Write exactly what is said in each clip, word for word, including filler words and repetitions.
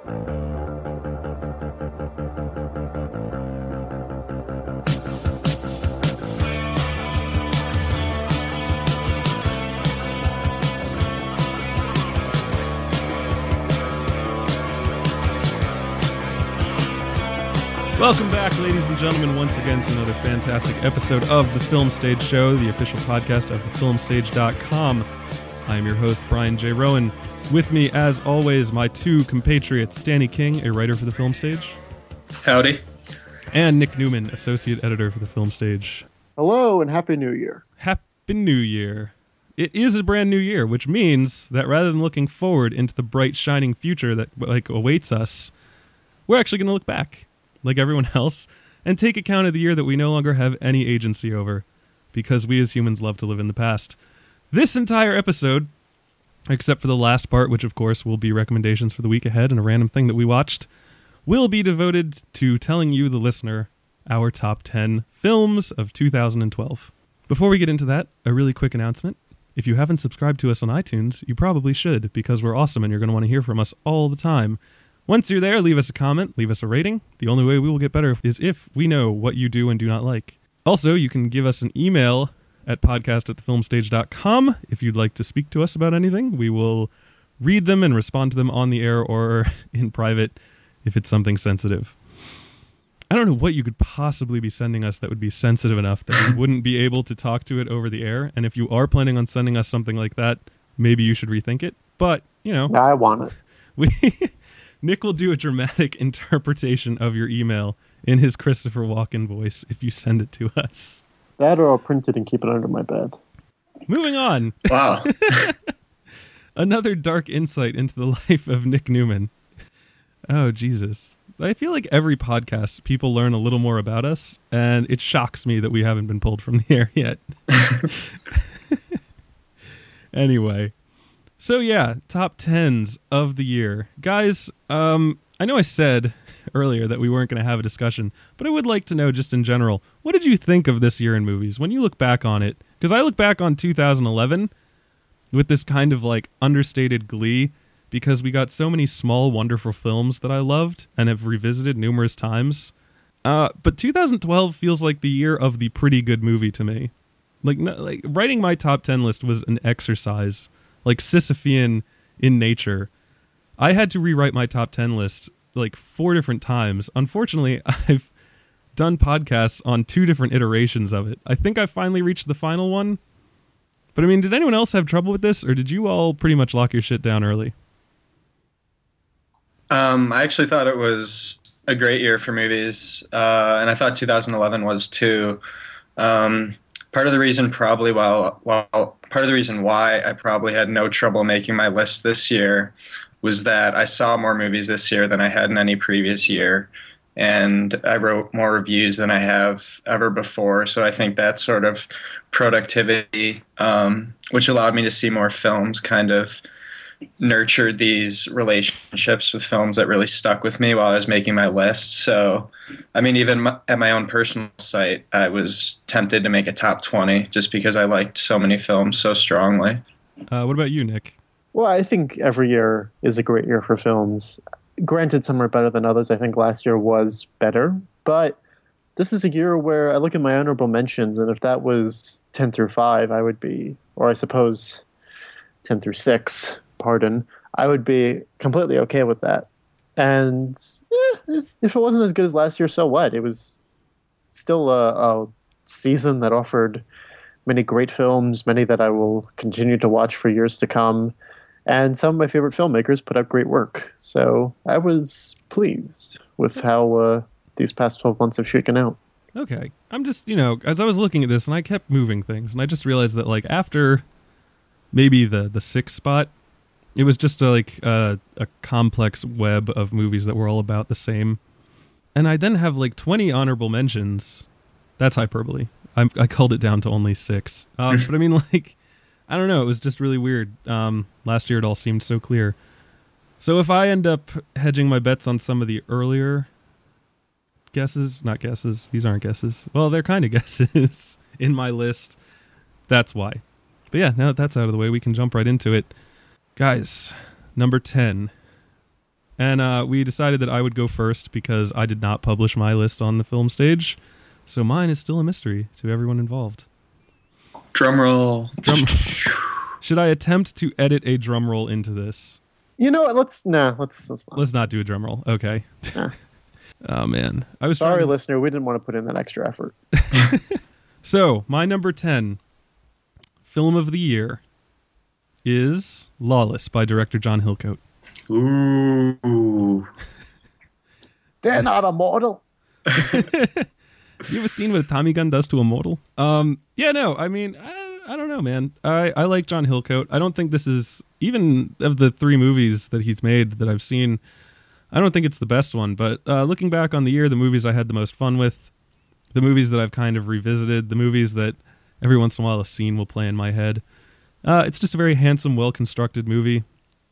Welcome back, ladies and gentlemen, once again to another fantastic episode of The Film Stage Show, the official podcast of the film stage dot com. I am your host, Brian J. Rowan. With me, as always, my two compatriots, Danny King, a writer for The Film Stage. Howdy. And Nick Newman, associate editor for The Film Stage. Hello, and Happy New Year. Happy New Year. It is a brand new year, which means that rather than looking forward into the bright, shining future that like awaits us, we're actually going to look back, like everyone else, and take account of the year that we no longer have any agency over, because we as humans love to live in the past. This entire episode, except for the last part, which of course will be recommendations for the week ahead and a random thing that we watched, will be devoted to telling you, the listener, our top ten films of two thousand twelve. Before we get into that, a really quick announcement. If you haven't subscribed to us on iTunes, you probably should, because we're awesome and you're going to want to hear from us all the time. Once you're there, leave us a comment, leave us a rating. The only way we will get better is if we know what you do and do not like. Also, you can give us an email at podcast at the film stage dot com if you'd like to speak to us about anything. We will read them and respond to them on the air or in private if it's something sensitive. I don't know what you could possibly be sending us that would be sensitive enough that we wouldn't be able to talk to it over the air. And if you are planning on sending us something like that, maybe you should rethink it. But, you know. I want it. We... Nick will do a dramatic interpretation of your email in his Christopher Walken voice if you send it to us. That or I'll print it and keep it under my bed. Moving on. Wow. Another dark insight into the life of Nick Newman. Oh, Jesus. I feel like every podcast, people learn a little more about us, and it shocks me that we haven't been pulled from the air yet. Anyway. So yeah, top tens of the year. Guys, um, I know I said earlier that we weren't going to have a discussion, but I would like to know just in general, what did you think of this year in movies when you look back on it? Because I look back on two thousand eleven with this kind of like understated glee because we got so many small, wonderful films that I loved and have revisited numerous times. Uh, but two thousand twelve feels like the year of the pretty good movie to me. Like, no, like writing my top ten list was an exercise. Like Sisyphean in nature. I had to rewrite my top ten list like four different times. Unfortunately, I've done podcasts on two different iterations of it. I think I finally reached the final one. But I mean, did anyone else have trouble with this, or did you all pretty much lock your shit down early? Um, I actually thought it was a great year for movies, uh, and I thought two thousand eleven was too. Um, Part of the reason probably while, while part of the reason why I probably had no trouble making my list this year was that I saw more movies this year than I had in any previous year, and I wrote more reviews than I have ever before. So I think that sort of productivity, um, which allowed me to see more films, kind of nurtured these relationships with films that really stuck with me while I was making my list. So, I mean, even my, at my own personal site, I was tempted to make a top twenty just because I liked so many films so strongly. Uh, what about you, Nick? Well, I think every year is a great year for films. Granted, some are better than others. I think last year was better, but this is a year where I look at my honorable mentions, and if that was ten through five, I would be, or I suppose ten through six, pardon, I would be completely okay with that. And eh, if it wasn't as good as last year, so what? It was still a, a season that offered many great films, many that I will continue to watch for years to come. And some of my favorite filmmakers put out great work. So I was pleased with how uh, these past twelve months have shaken out. Okay. I'm just, you know, as I was looking at this and I kept moving things, and I just realized that, like, after maybe the, the sixth spot, it was just a, like a, a complex web of movies that were all about the same. And I then have like twenty honorable mentions. That's hyperbole. I, I called it down to only six. Uh, but I mean, like, I don't know. It was just really weird. Um, last year it all seemed so clear. So if I end up hedging my bets on some of the earlier guesses, not guesses, these aren't guesses. Well, they're kind of guesses in my list. That's why. But yeah, now that that's out of the way, we can jump right into it. Guys, number ten. And uh, we decided that I would go first because I did not publish my list on the film stage. So mine is still a mystery to everyone involved. Drum roll. Drum. Should I attempt to edit a drum roll into this? You know what? Let's nah. Let's let's not. Let's not do a drum roll. Okay. Nah. Oh man, I was sorry, trying to... listener. We didn't want to put in that extra effort. So my number ten film of the year is Lawless by director John Hillcoat. Ooh. They're not a model. You have a scene what a Tommy gun does to a model? Um, yeah, no, I mean, I, I don't know, man. I, I like John Hillcoat. I don't think this is, even of the three movies that he's made that I've seen, I don't think it's the best one. But uh, looking back on the year, the movies I had the most fun with, the movies that I've kind of revisited, the movies that every once in a while a scene will play in my head, uh, it's just a very handsome, well-constructed movie.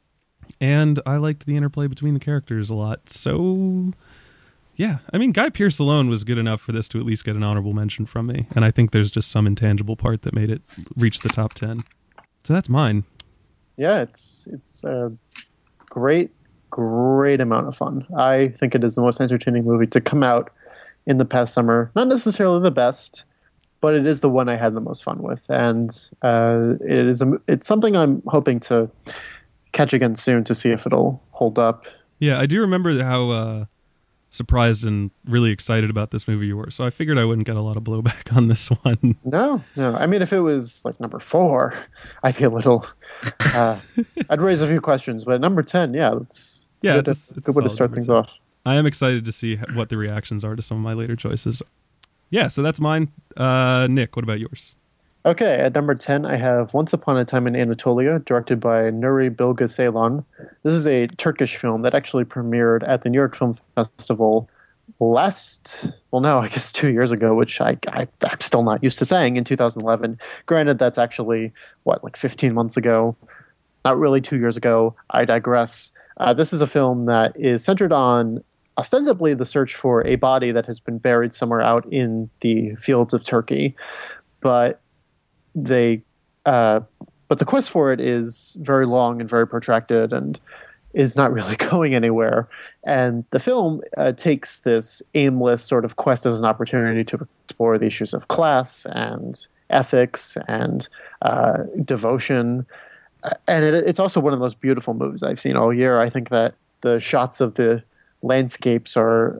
And I liked the interplay between the characters a lot. So... yeah, I mean, Guy Pearce alone was good enough for this to at least get an honorable mention from me. And I think there's just some intangible part that made it reach the top ten. So that's mine. Yeah, it's it's a great, great amount of fun. I think it is the most entertaining movie to come out in the past summer. Not necessarily the best, but it is the one I had the most fun with. And uh, it is a, it's something I'm hoping to catch again soon to see if it'll hold up. Yeah, I do remember how... Uh, surprised and really excited about this movie you were. So I figured I wouldn't get a lot of blowback on this one. No, no. I mean, if it was like number four, I'd be a little, uh, I'd raise a few questions, but number ten, yeah, it's, it's yeah, good, it's, to, a, it's good way to start things off. I am excited to see what the reactions are to some of my later choices. Yeah, so that's mine. Uh, Nick, what about yours? Okay, at number ten, I have Once Upon a Time in Anatolia, directed by Nuri Bilge Ceylan. This is a Turkish film that actually premiered at the New York Film Festival last, well, no, I guess two years ago, which I, I, I'm still not used to saying, in two thousand eleven. Granted, that's actually, what, like fifteen months ago? Not really two years ago. I digress. Uh, this is a film that is centered on ostensibly the search for a body that has been buried somewhere out in the fields of Turkey. But they uh, but the quest for it is very long and very protracted and is not really going anywhere. And the film uh, takes this aimless sort of quest as an opportunity to explore the issues of class and ethics and uh, devotion. And it, it's also one of the most beautiful movies I've seen all year. I think that the shots of the landscapes are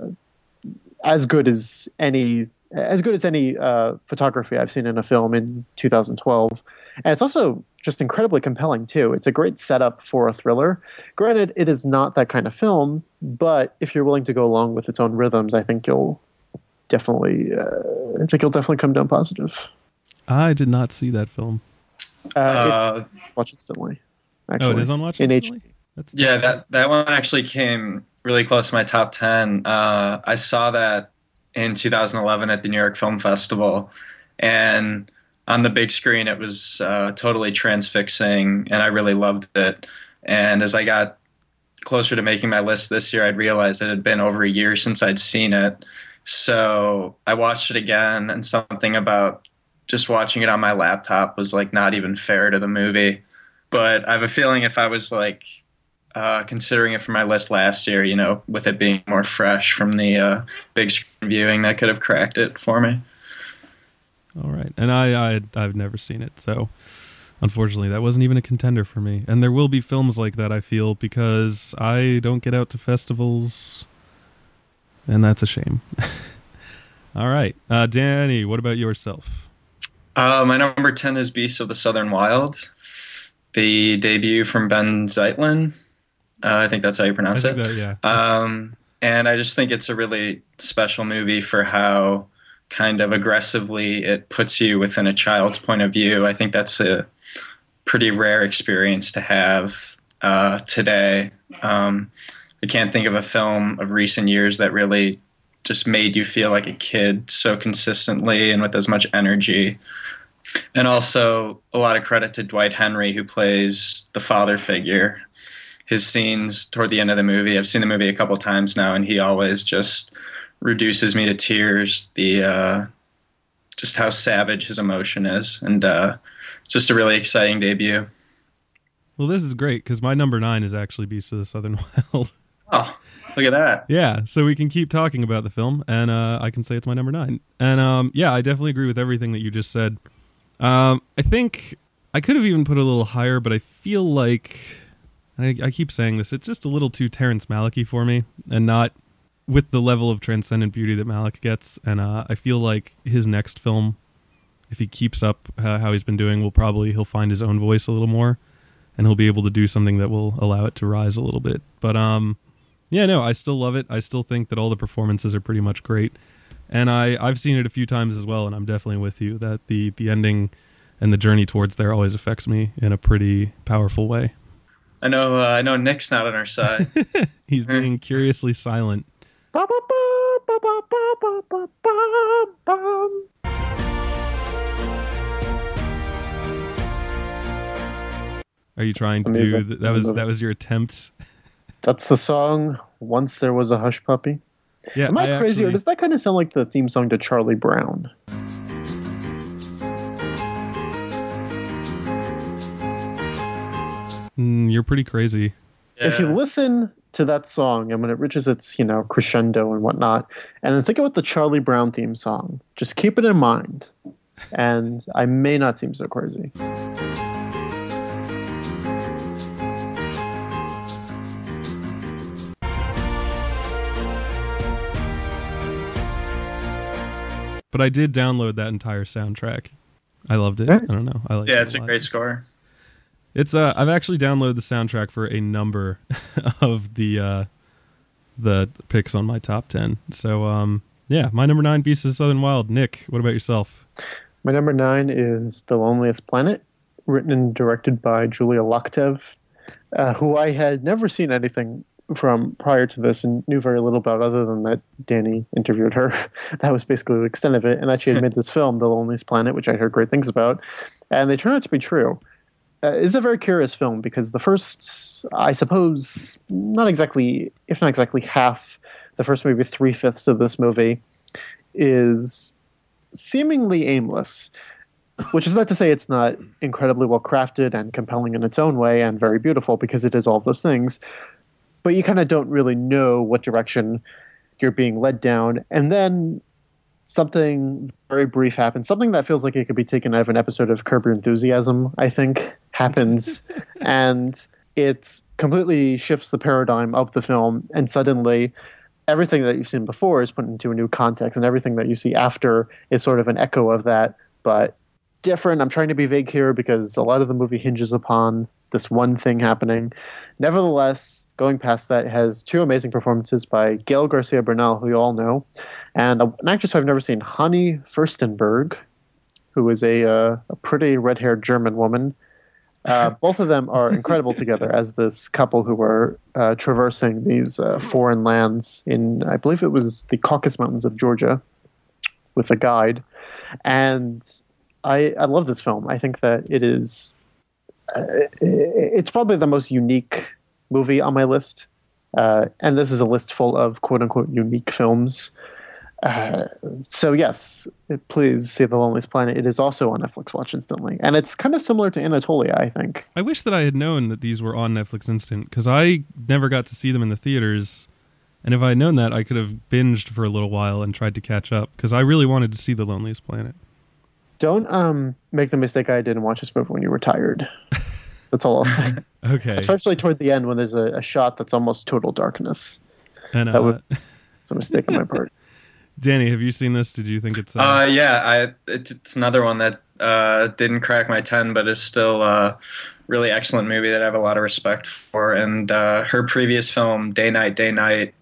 as good as any as good as any uh, photography I've seen in a film in two thousand twelve. And it's also just incredibly compelling, too. It's a great setup for a thriller. Granted, it is not that kind of film, but if you're willing to go along with its own rhythms, I think you'll definitely, uh, I think you'll definitely come down positive. I did not see that film. Uh, Uh, it, watch instantly. Actually. Oh, it is on Watch in Instantly? H D. That's yeah, that, that one actually came really close to my top ten. Uh, I saw that in two thousand eleven at the New York Film Festival, and on the big screen it was uh, totally transfixing, and I really loved it. And as I got closer to making my list this year, I'd realized it had been over a year since I'd seen it. So I watched it again, and something about just watching it on my laptop was like not even fair to the movie. But I have a feeling if I was like Uh, considering it for my list last year, you know, with it being more fresh from the uh, big screen viewing, that could have cracked it for me. All right. And I, I, I've never seen it, so unfortunately that wasn't even a contender for me. And there will be films like that, I feel, because I don't get out to festivals, and that's a shame. All right. Uh, Danny, what about yourself? Uh, my number ten is Beasts of the Southern Wild, the debut from Ben Zeitlin. Uh, I think that's how you pronounce it. That, yeah. Um, and I just think it's a really special movie for how kind of aggressively it puts you within a child's point of view. I think that's a pretty rare experience to have uh, today. Um, I can't think of a film of recent years that really just made you feel like a kid so consistently and with as much energy. And also a lot of credit to Dwight Henry, who plays the father figure. His scenes toward the end of the movie, I've seen the movie a couple times now, and he always just reduces me to tears. The uh, just how savage his emotion is, and uh, it's just a really exciting debut. Well, this is great because my number nine is actually Beasts of the Southern Wild. Oh, look at that. Yeah, so we can keep talking about the film, and uh, I can say it's my number nine. And um, yeah, I definitely agree with everything that you just said. Um, I think I could have even put it a little higher, but I feel like, I, I keep saying this, it's just a little too Terrence Malick-y for me, and not with the level of transcendent beauty that Malick gets. And uh, I feel like his next film, if he keeps up uh, how he's been doing, will probably, he'll find his own voice a little more, and he'll be able to do something that will allow it to rise a little bit. But um, yeah, no, I still love it. I still think that all the performances are pretty much great. And I, I've seen it a few times as well, and I'm definitely with you that the, the ending and the journey towards there always affects me in a pretty powerful way. I know uh, I know Nick's not on our side. He's being curiously silent. Are you trying to do th- that was that was your attempt? That's the song Once There Was a Hush Puppy. Yeah, Am I, I crazy, actually, or does that kind of sound like the theme song to Charlie Brown? Mm, you're pretty crazy. Yeah. If you listen to that song and when it reaches its, you know, crescendo and whatnot, and then think about the Charlie Brown theme song, just keep it in mind, and I may not seem so crazy. But I did download that entire soundtrack. I loved it. Yeah. I don't know. I like Yeah, it it's a lot. great score. It's uh, I've actually downloaded the soundtrack for a number of the uh, the picks on my top ten. So um, yeah, my number nine, Beasts of the Southern Wild. Nick, what about yourself? My number nine is The Loneliest Planet, written and directed by Julia Loktev, uh, who I had never seen anything from prior to this and knew very little about other than that Danny interviewed her. That was basically the extent of it, and that she had made this film, The Loneliest Planet, which I heard great things about, and they turned out to be true. Uh, it's a very curious film because the first, I suppose, not exactly, if not exactly half, the first maybe three-fifths of this movie is seemingly aimless, which is not to say it's not incredibly well crafted and compelling in its own way and very beautiful, because it is all of those things. But you kind of don't really know what direction you're being led down. And then something very brief happens, something that feels like it could be taken out of an episode of Curb Your Enthusiasm, I think, happens. And it completely shifts the paradigm of the film. And suddenly everything that you've seen before is put into a new context, and everything that you see after is sort of an echo of that, but different. I'm trying to be vague here because a lot of the movie hinges upon this one thing happening. Nevertheless, going past that, it has two amazing performances by Gael Garcia Bernal, who you all know, and an actress who I've never seen, Hani Furstenberg, who is a, uh, a pretty red-haired German woman. Uh, both of them are incredible together as this couple who were uh, traversing these uh, foreign lands in, I believe it was the Caucasus Mountains of Georgia, with a guide. And I, I love this film. I think that it is, uh, it's probably the most unique movie on my list. Uh, and this is a list full of quote-unquote unique films. Uh, so yes, please see The Loneliest Planet. It is also on Netflix Watch instantly. And it's kind of similar to Anatolia, I think. I wish that I had known that these were on Netflix Instant, because I never got to see them in the theaters. And if I had known that, I could have binged for a little while and tried to catch up, because I really wanted to see The Loneliest Planet. Don't um, make the mistake I did and watch this movie when you were tired. That's all I'll say. Okay. Especially toward the end when there's a, a shot that's almost total darkness. And uh, that was a mistake on my part. Danny, have you seen this? Did you think it's... Uh... Uh, yeah, I, it, it's another one that uh, didn't crack my ten, but is still a really excellent movie that I have a lot of respect for. And uh, her previous film, Day Night, Day Night,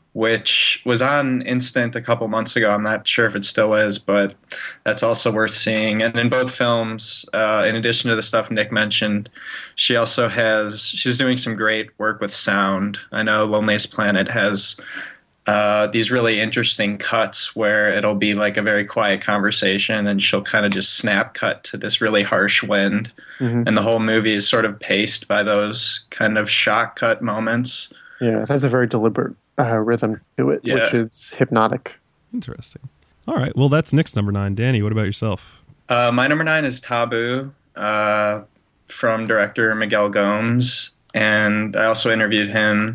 which was on Instant a couple months ago. I'm not sure if it still is, but that's also worth seeing. And in both films, uh, in addition to the stuff Nick mentioned, she also has, she's doing some great work with sound. I know Loneliest Planet has uh, these really interesting cuts where it'll be like a very quiet conversation and she'll kind of just snap cut to this really harsh wind. Mm-hmm. And the whole movie is sort of paced by those kind of shock cut moments. Yeah, it has a very deliberate Uh, rhythm to it, yeah. which is hypnotic. Interesting. All right. Well, that's Nick's number nine. Danny, what about yourself? Uh, my number nine is Taboo uh, from director Miguel Gomes. And I also interviewed him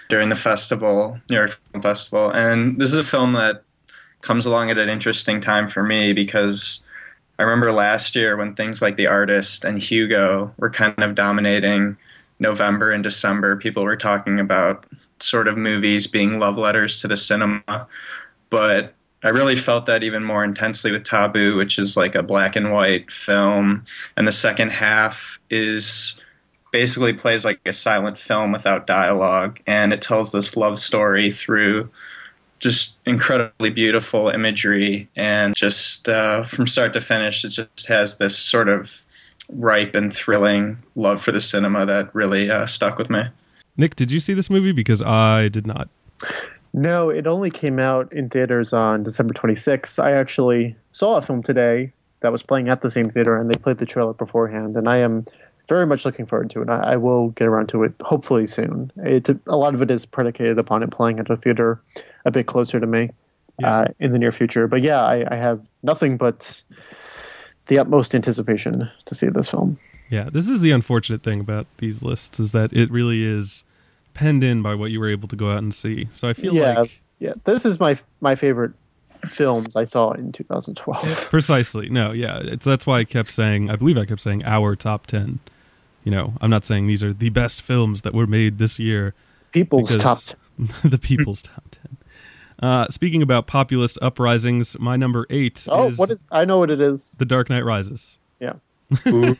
during the festival, New York Film Festival. And this is a film that comes along at an interesting time for me because I remember last year when things like The Artist and Hugo were kind of dominating November and December. People were talking about sort of movies being love letters to the cinema. But I really felt that even more intensely with Taboo, which is like a black and white film. And the second half is basically plays like a silent film without dialogue. And it tells this love story through just incredibly beautiful imagery. And just uh, from start to finish, it just has this sort of ripe and thrilling love for the cinema that really uh, stuck with me. Nick, did you see this movie? Because I did not. No, it only came out in theaters on December twenty-sixth. I actually saw a film today that was playing at the same theater, and they played the trailer beforehand, and I am very much looking forward to it. I, I will get around to it hopefully soon. It, a lot of it is predicated upon it playing at a theater a bit closer to me yeah. uh, in the near future. But yeah, I, I have nothing but the utmost anticipation to see this film. Yeah, this is the unfortunate thing about these lists, is that it really is penned in by what you were able to go out and see. So I feel yeah, like... Yeah, this is my my favorite films I saw in two thousand twelve. Precisely. No, yeah. It's, that's why I kept saying, I believe I kept saying our top ten. You know, I'm not saying these are the best films that were made this year. People's top ten. The people's top ten. Uh, speaking about populist uprisings, my number eight oh, is... what is... I know what it is. The Dark Knight Rises. Yeah. Ooh.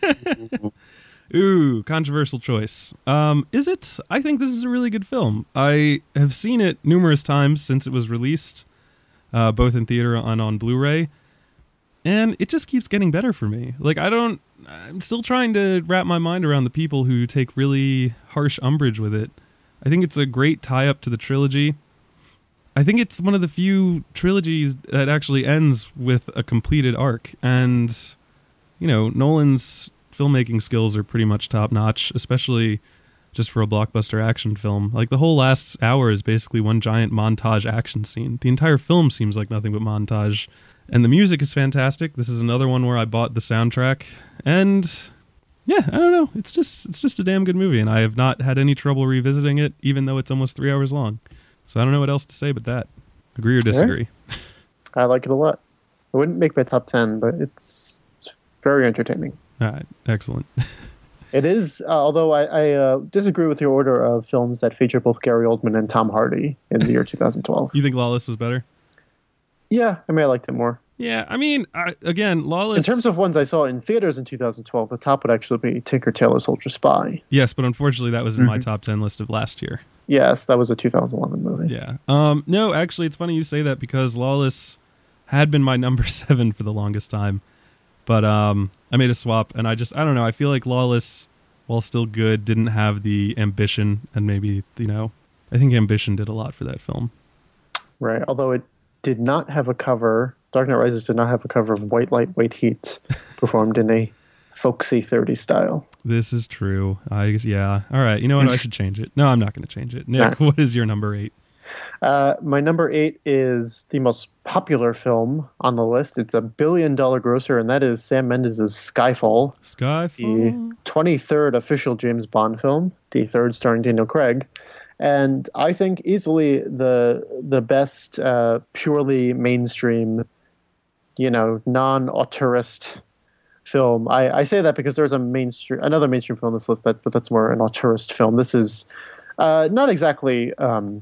Ooh, controversial choice. Um, is it? I think this is a really good film. I have seen it numerous times since it was released, uh, both in theater and on Blu-ray, and it just keeps getting better for me. Like, I don't... I'm still trying to wrap my mind around the people who take really harsh umbrage with it. I think it's a great tie-up to the trilogy. I think it's one of the few trilogies that actually ends with a completed arc, and, you know, Nolan's filmmaking skills are pretty much top-notch, especially just for a blockbuster action film. Like, the whole last hour is basically one giant montage action scene. The entire film seems like nothing but montage. And the music is fantastic. This is another one where I bought the soundtrack. And, yeah, I don't know. It's just it's just a damn good movie, and I have not had any trouble revisiting it, even though it's almost three hours long. So I don't know what else to say but that. Agree or disagree? Yeah. I like it a lot. I wouldn't make my top ten, but it's, it's very entertaining. All right, excellent. It is, uh, although I, I uh, disagree with your order of films that feature both Gary Oldman and Tom Hardy in the year two thousand twelve. You think Lawless was better? Yeah, I mean, I liked it more. Yeah, I mean, I, again, Lawless... In terms of ones I saw in theaters in two thousand twelve, the top would actually be Tinker Tailor Soldier Spy. Yes, but unfortunately that was in mm-hmm. my top ten list of last year. Yes, that was a two thousand eleven movie. Yeah. Um, no, actually, it's funny you say that because Lawless had been my number seven for the longest time. But um, I made a swap, and I just, I don't know, I feel like Lawless, while still good, didn't have the ambition, and maybe, you know, I think ambition did a lot for that film. Right, although it did not have a cover, Dark Knight Rises did not have a cover of White Light, White Heat, performed in a folksy thirties style. This is true. I Yeah, all right, you know what, I should change it. No, I'm not going to change it. Nick, nah. What is your number eight? Uh, my number eight is the most popular film on the list. It's a billion dollar grosser, and that is Sam Mendes' Skyfall. Skyfall. The twenty-third official James Bond film, the third starring Daniel Craig. And I think easily the the best uh, purely mainstream, you know, non-auteurist film. I, I say that because there's a mainstream, another mainstream film on this list, that, but that's more an auteurist film. This is uh, not exactly... Um,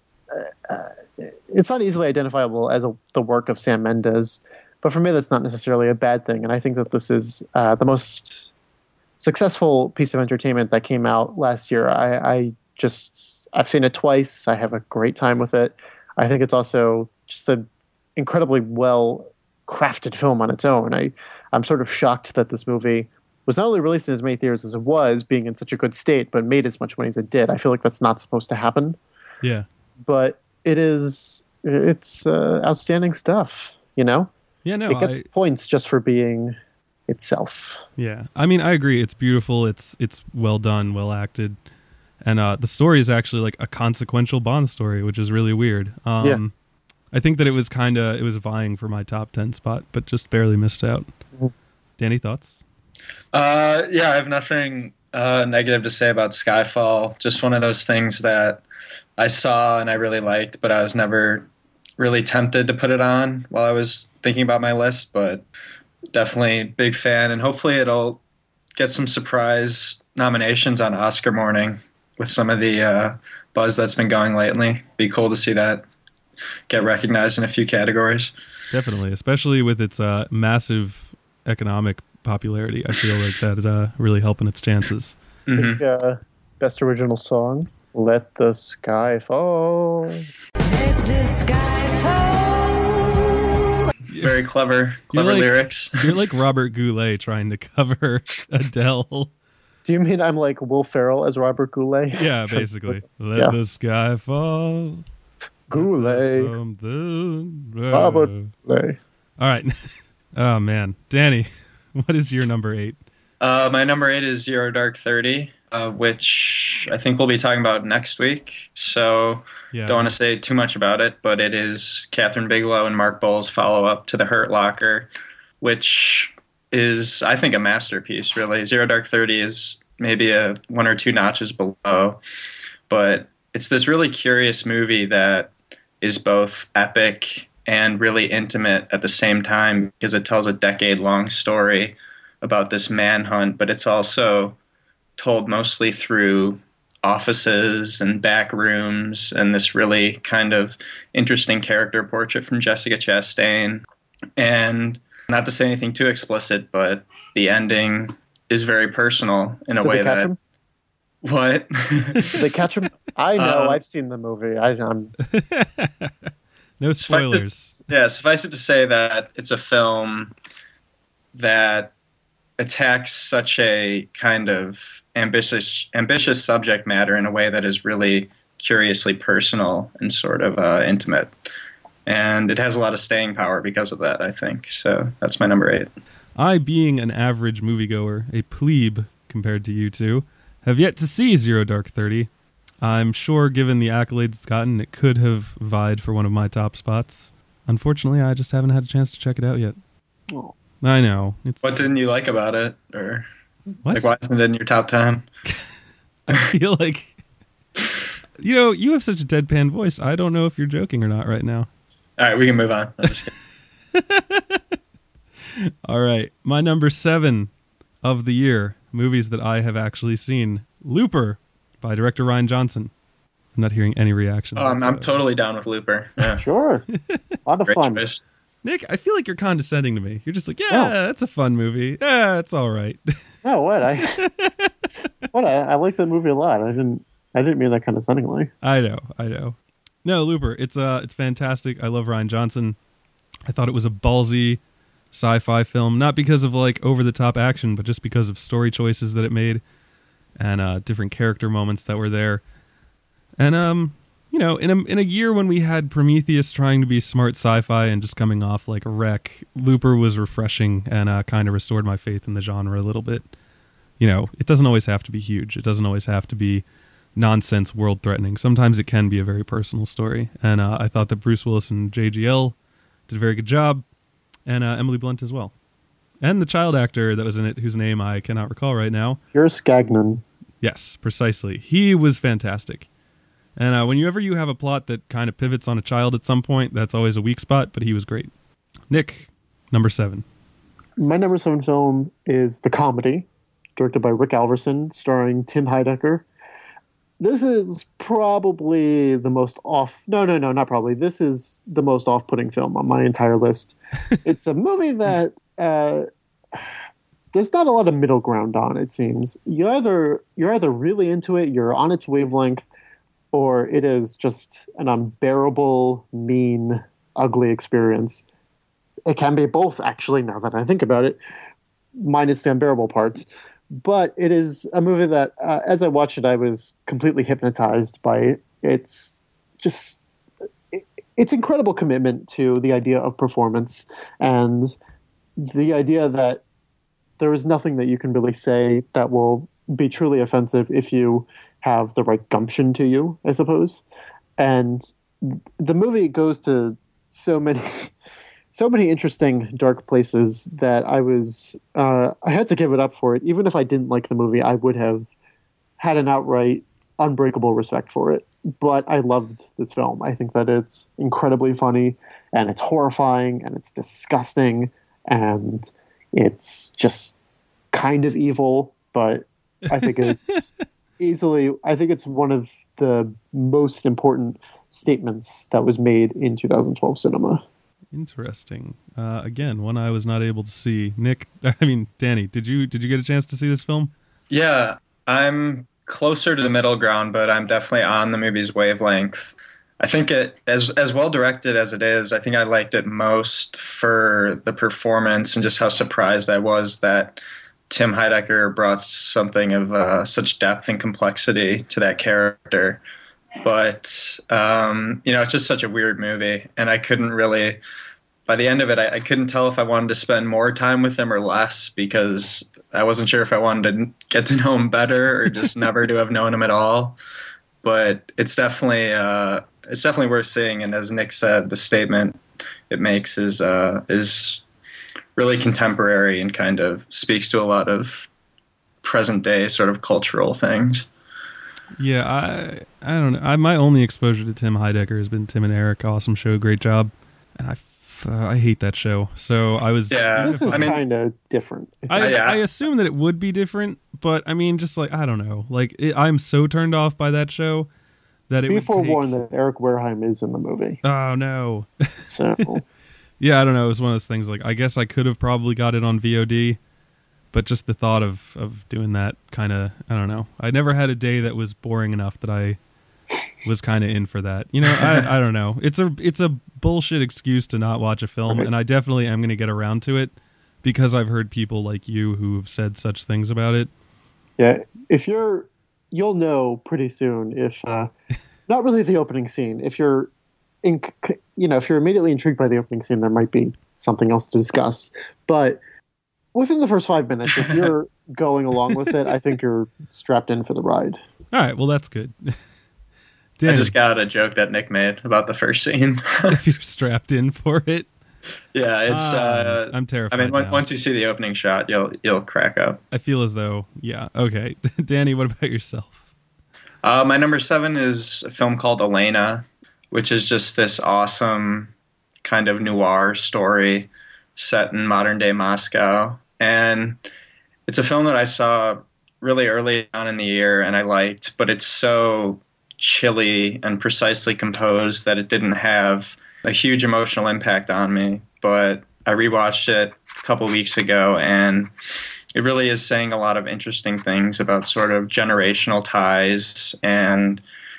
Uh, it's not easily identifiable as a, the work of Sam Mendes, but for me that's not necessarily a bad thing, and I think that this is uh, the most successful piece of entertainment that came out last year. I, I just I've seen it twice. I have a great time with it. I think it's also just an incredibly well crafted film on its own. I I'm sort of shocked that this movie was not only released in as many theaters as it was, being in such a good state, but made as much money as it did. I feel like that's not supposed to happen. Yeah. But it is, it's uh, outstanding stuff, you know? Yeah, no. It gets I, points just for being itself. Yeah. I mean, I agree. It's beautiful. It's it's well done, well acted. And uh, the story is actually like a consequential Bond story, which is really weird. Um, yeah. I think that it was kind of, it was vying for my top ten spot, but just barely missed out. Mm-hmm. Danny, thoughts? Uh, yeah, I have nothing uh, negative to say about Skyfall. Just one of those things that I saw and I really liked, but I was never really tempted to put it on while I was thinking about my list. But definitely big fan, and hopefully it'll get some surprise nominations on Oscar morning with some of the uh, buzz that's been going lately. Be cool to see that get recognized in a few categories. Definitely, especially with its uh, massive economic popularity. I feel like that is uh, really helping its chances. Mm-hmm. Think, uh, best original song, Let the Sky Fall. Let the sky fall. Very clever, clever like- lyrics. You're like Robert Goulet trying to cover Adele. Do you mean I'm like Will Ferrell as Robert Goulet? Yeah, basically. Let Yeah. the sky fall. Goulet. Something. Robert Goulet. All right. Oh, man. Danny, what is your number eight? Uh, my number eight is Zero Dark Thirty, uh, which I think we'll be talking about next week. So Yeah. don't want to say too much about it, but it is Catherine Bigelow and Mark Bowles' follow-up to The Hurt Locker, which is, I think, a masterpiece, really. Zero Dark Thirty is maybe a one or two notches below, but it's this really curious movie that is both epic and really intimate at the same time, because it tells a decade-long story about this manhunt, but it's also told mostly through offices and back rooms and this really kind of interesting character portrait from Jessica Chastain. And not to say anything too explicit, but the ending is very personal in a Did way they catch that... him? What? Did they catch him? I know. Um, I've seen the movie. I, I'm. No Suffice spoilers. it, yeah, suffice it to say that it's a film that attacks such a kind of ambitious, ambitious subject matter in a way that is really curiously personal and sort of uh, intimate. And it has a lot of staying power because of that, I think. So that's my number eight. I, being an average moviegoer, a plebe compared to you two, have yet to see Zero Dark Thirty. I'm sure, given the accolades it's gotten, it could have vied for one of my top spots. Unfortunately, I just haven't had a chance to check it out yet. Oh. I know. It's What didn't you like about it? Or what? like, why isn't it in your top ten? I feel like, you know, you have such a deadpan voice. I don't know if you're joking or not right now. All right, we can move on. I'm just kidding. All right, my number seven of the year, movies that I have actually seen. Looper by director Ryan Johnson. I'm not hearing any reaction. Oh, I'm, I'm whatsoever. totally down with Looper. Yeah, Sure. A lot of great fun. choice. Nick, I feel like you're condescending to me. You're just like, yeah, Oh. that's a fun movie. Yeah, it's all right. No, what I, what I, I like that movie a lot. I didn't, I didn't mean that condescendingly. I know, I know. No, Looper, it's uh, it's fantastic. I love Ryan Johnson. I thought it was a ballsy sci-fi film, not because of like over-the-top action, but just because of story choices that it made and uh, different character moments that were there. And um, you know, in a in a year when we had Prometheus trying to be smart sci-fi and just coming off like a wreck, Looper was refreshing and uh, kind of restored my faith in the genre a little bit. You know, it doesn't always have to be huge. It doesn't always have to be nonsense, world-threatening. Sometimes it can be a very personal story. And uh, I thought that Bruce Willis and J G L did a very good job, and uh, Emily Blunt as well. And the child actor that was in it, whose name I cannot recall right now. You're Scagnon. Yes, precisely. He was fantastic. And uh, whenever you have a plot that kind of pivots on a child at some point, that's always a weak spot, but he was great. Nick, number seven. My number seven film is The Comedy, directed by Rick Alverson, starring Tim Heidecker. This is probably the most off... No, no, no, not probably. This is the most off-putting film on my entire list. It's a movie that uh, there's not a lot of middle ground on, it seems. You either, you're either really into it, you're on its wavelength, or it is just an unbearable, mean, ugly experience. It can be both, actually, now that I think about it, minus the unbearable parts. But it is a movie that, uh, as I watched it, I was completely hypnotized by it. It's just, it, it's incredible commitment to the idea of performance and the idea that there is nothing that you can really say that will be truly offensive if you have the right gumption to you, I suppose. And the movie goes to so many... So many interesting dark places that I was uh, I had to give it up for it. Even if I didn't like the movie, I would have had an outright unbreakable respect for it. But I loved this film. I think that it's incredibly funny, and it's horrifying, and it's disgusting, and it's just kind of evil. But I think it's easily, I think it's one of the most important statements that was made in two thousand twelve cinema. Interesting. Uh, again, one I was not able to see. Nick, I mean, Danny, did you did you get a chance to see this film? Yeah, I'm closer to the middle ground, but I'm definitely on the movie's wavelength. I think it, as as well directed as it is, I think I liked it most for the performance and just how surprised I was that Tim Heidecker brought something of uh, such depth and complexity to that character. But, um, you know, it's just such a weird movie, and I couldn't really, by the end of it, I, I couldn't tell if I wanted to spend more time with him or less, because I wasn't sure if I wanted to get to know him better or just never to have known him at all. But it's definitely, uh, it's definitely worth seeing, and as Nick said, the statement it makes is uh, is really contemporary and kind of speaks to a lot of present day sort of cultural things. Yeah, I I don't know. I, my only exposure to Tim Heidecker has been Tim and Eric. Awesome show, great job. And I, uh, I hate that show. So I was. Yeah, This is I mean- kind of different. I, Yeah. I assume that it would be different, but I mean, just like I don't know. Like it, I'm so turned off by that show that it Be would take. forewarned that Eric Wareheim is in the movie. Oh no. So Yeah, I don't know. It was one of those things. Like I guess I could have probably got it on V O D. But just the thought of, of doing that kind of, I don't know. I never had a day that was boring enough that I was kind of in for that. You know, I, I don't know. It's a it's a bullshit excuse to not watch a film, and I definitely am going to get around to it because I've heard people like you who have said such things about it. yeah, if you're, you'll know pretty soon if, uh, not really the opening scene. If you're, in, you know, if you're immediately intrigued by the opening scene, there might be something else to discuss. But within the first five minutes, if you're going along with it, I think you're strapped in for the ride. All right, well, that's good. I Danny, just got a joke that Nick made about the first scene. if you're strapped in for it, Yeah, it's. Ah, uh, I'm terrified I mean, on- now. once you see the opening shot, you'll you'll crack up. I feel as though, yeah, okay. Danny, what about yourself? Uh, my number seven is a film called Elena, which is just this awesome kind of noir story set in modern day Moscow. And it's a film that I saw really early on in the year and I liked, but it's so chilly and precisely composed that it didn't have a huge emotional impact on me. But I rewatched it a couple weeks ago, and it really is saying a lot of interesting things about sort of generational ties and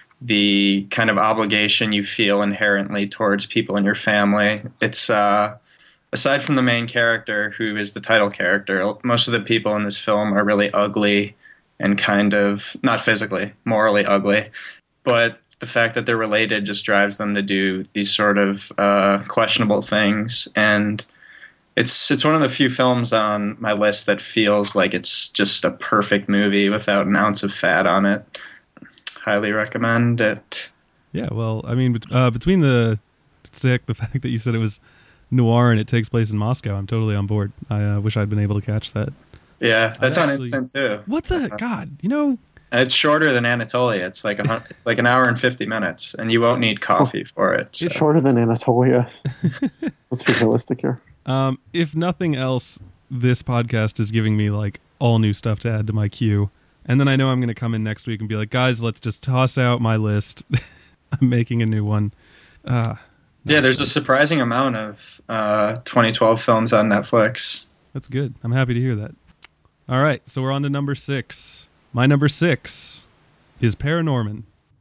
the kind of obligation you feel inherently towards people in your family. It's uh, aside from the main character, who is the title character, most of the people in this film are really ugly and kind of, not physically, morally ugly. But the fact that they're related just drives them to do these sort of uh, questionable things. And it's it's one of the few films on my list that feels like it's just a perfect movie without an ounce of fat on it. Highly recommend it. Yeah, well, I mean, bet- uh, between the stick, the fact that you said it was noir and it takes place in Moscow, I'm totally on board. I uh, wish I'd been able to catch that. Yeah, that's on actually- Instant too. What the God? You know, And it's shorter than Anatolia. It's like a hun- it's like an hour and fifty minutes, and you won't need coffee for it. so. It's shorter than Anatolia. Let's be realistic here. um, if nothing else, this podcast is giving me like all new stuff to add to my queue, and then I know I'm going to come in next week and be like, guys, let's just toss out my list. I'm making a new one. Uh, Yeah, there's a nonsense. surprising amount of uh, twenty twelve films on Netflix. That's good. I'm happy to hear that. All right, so we're on to number six. My number six is Paranorman.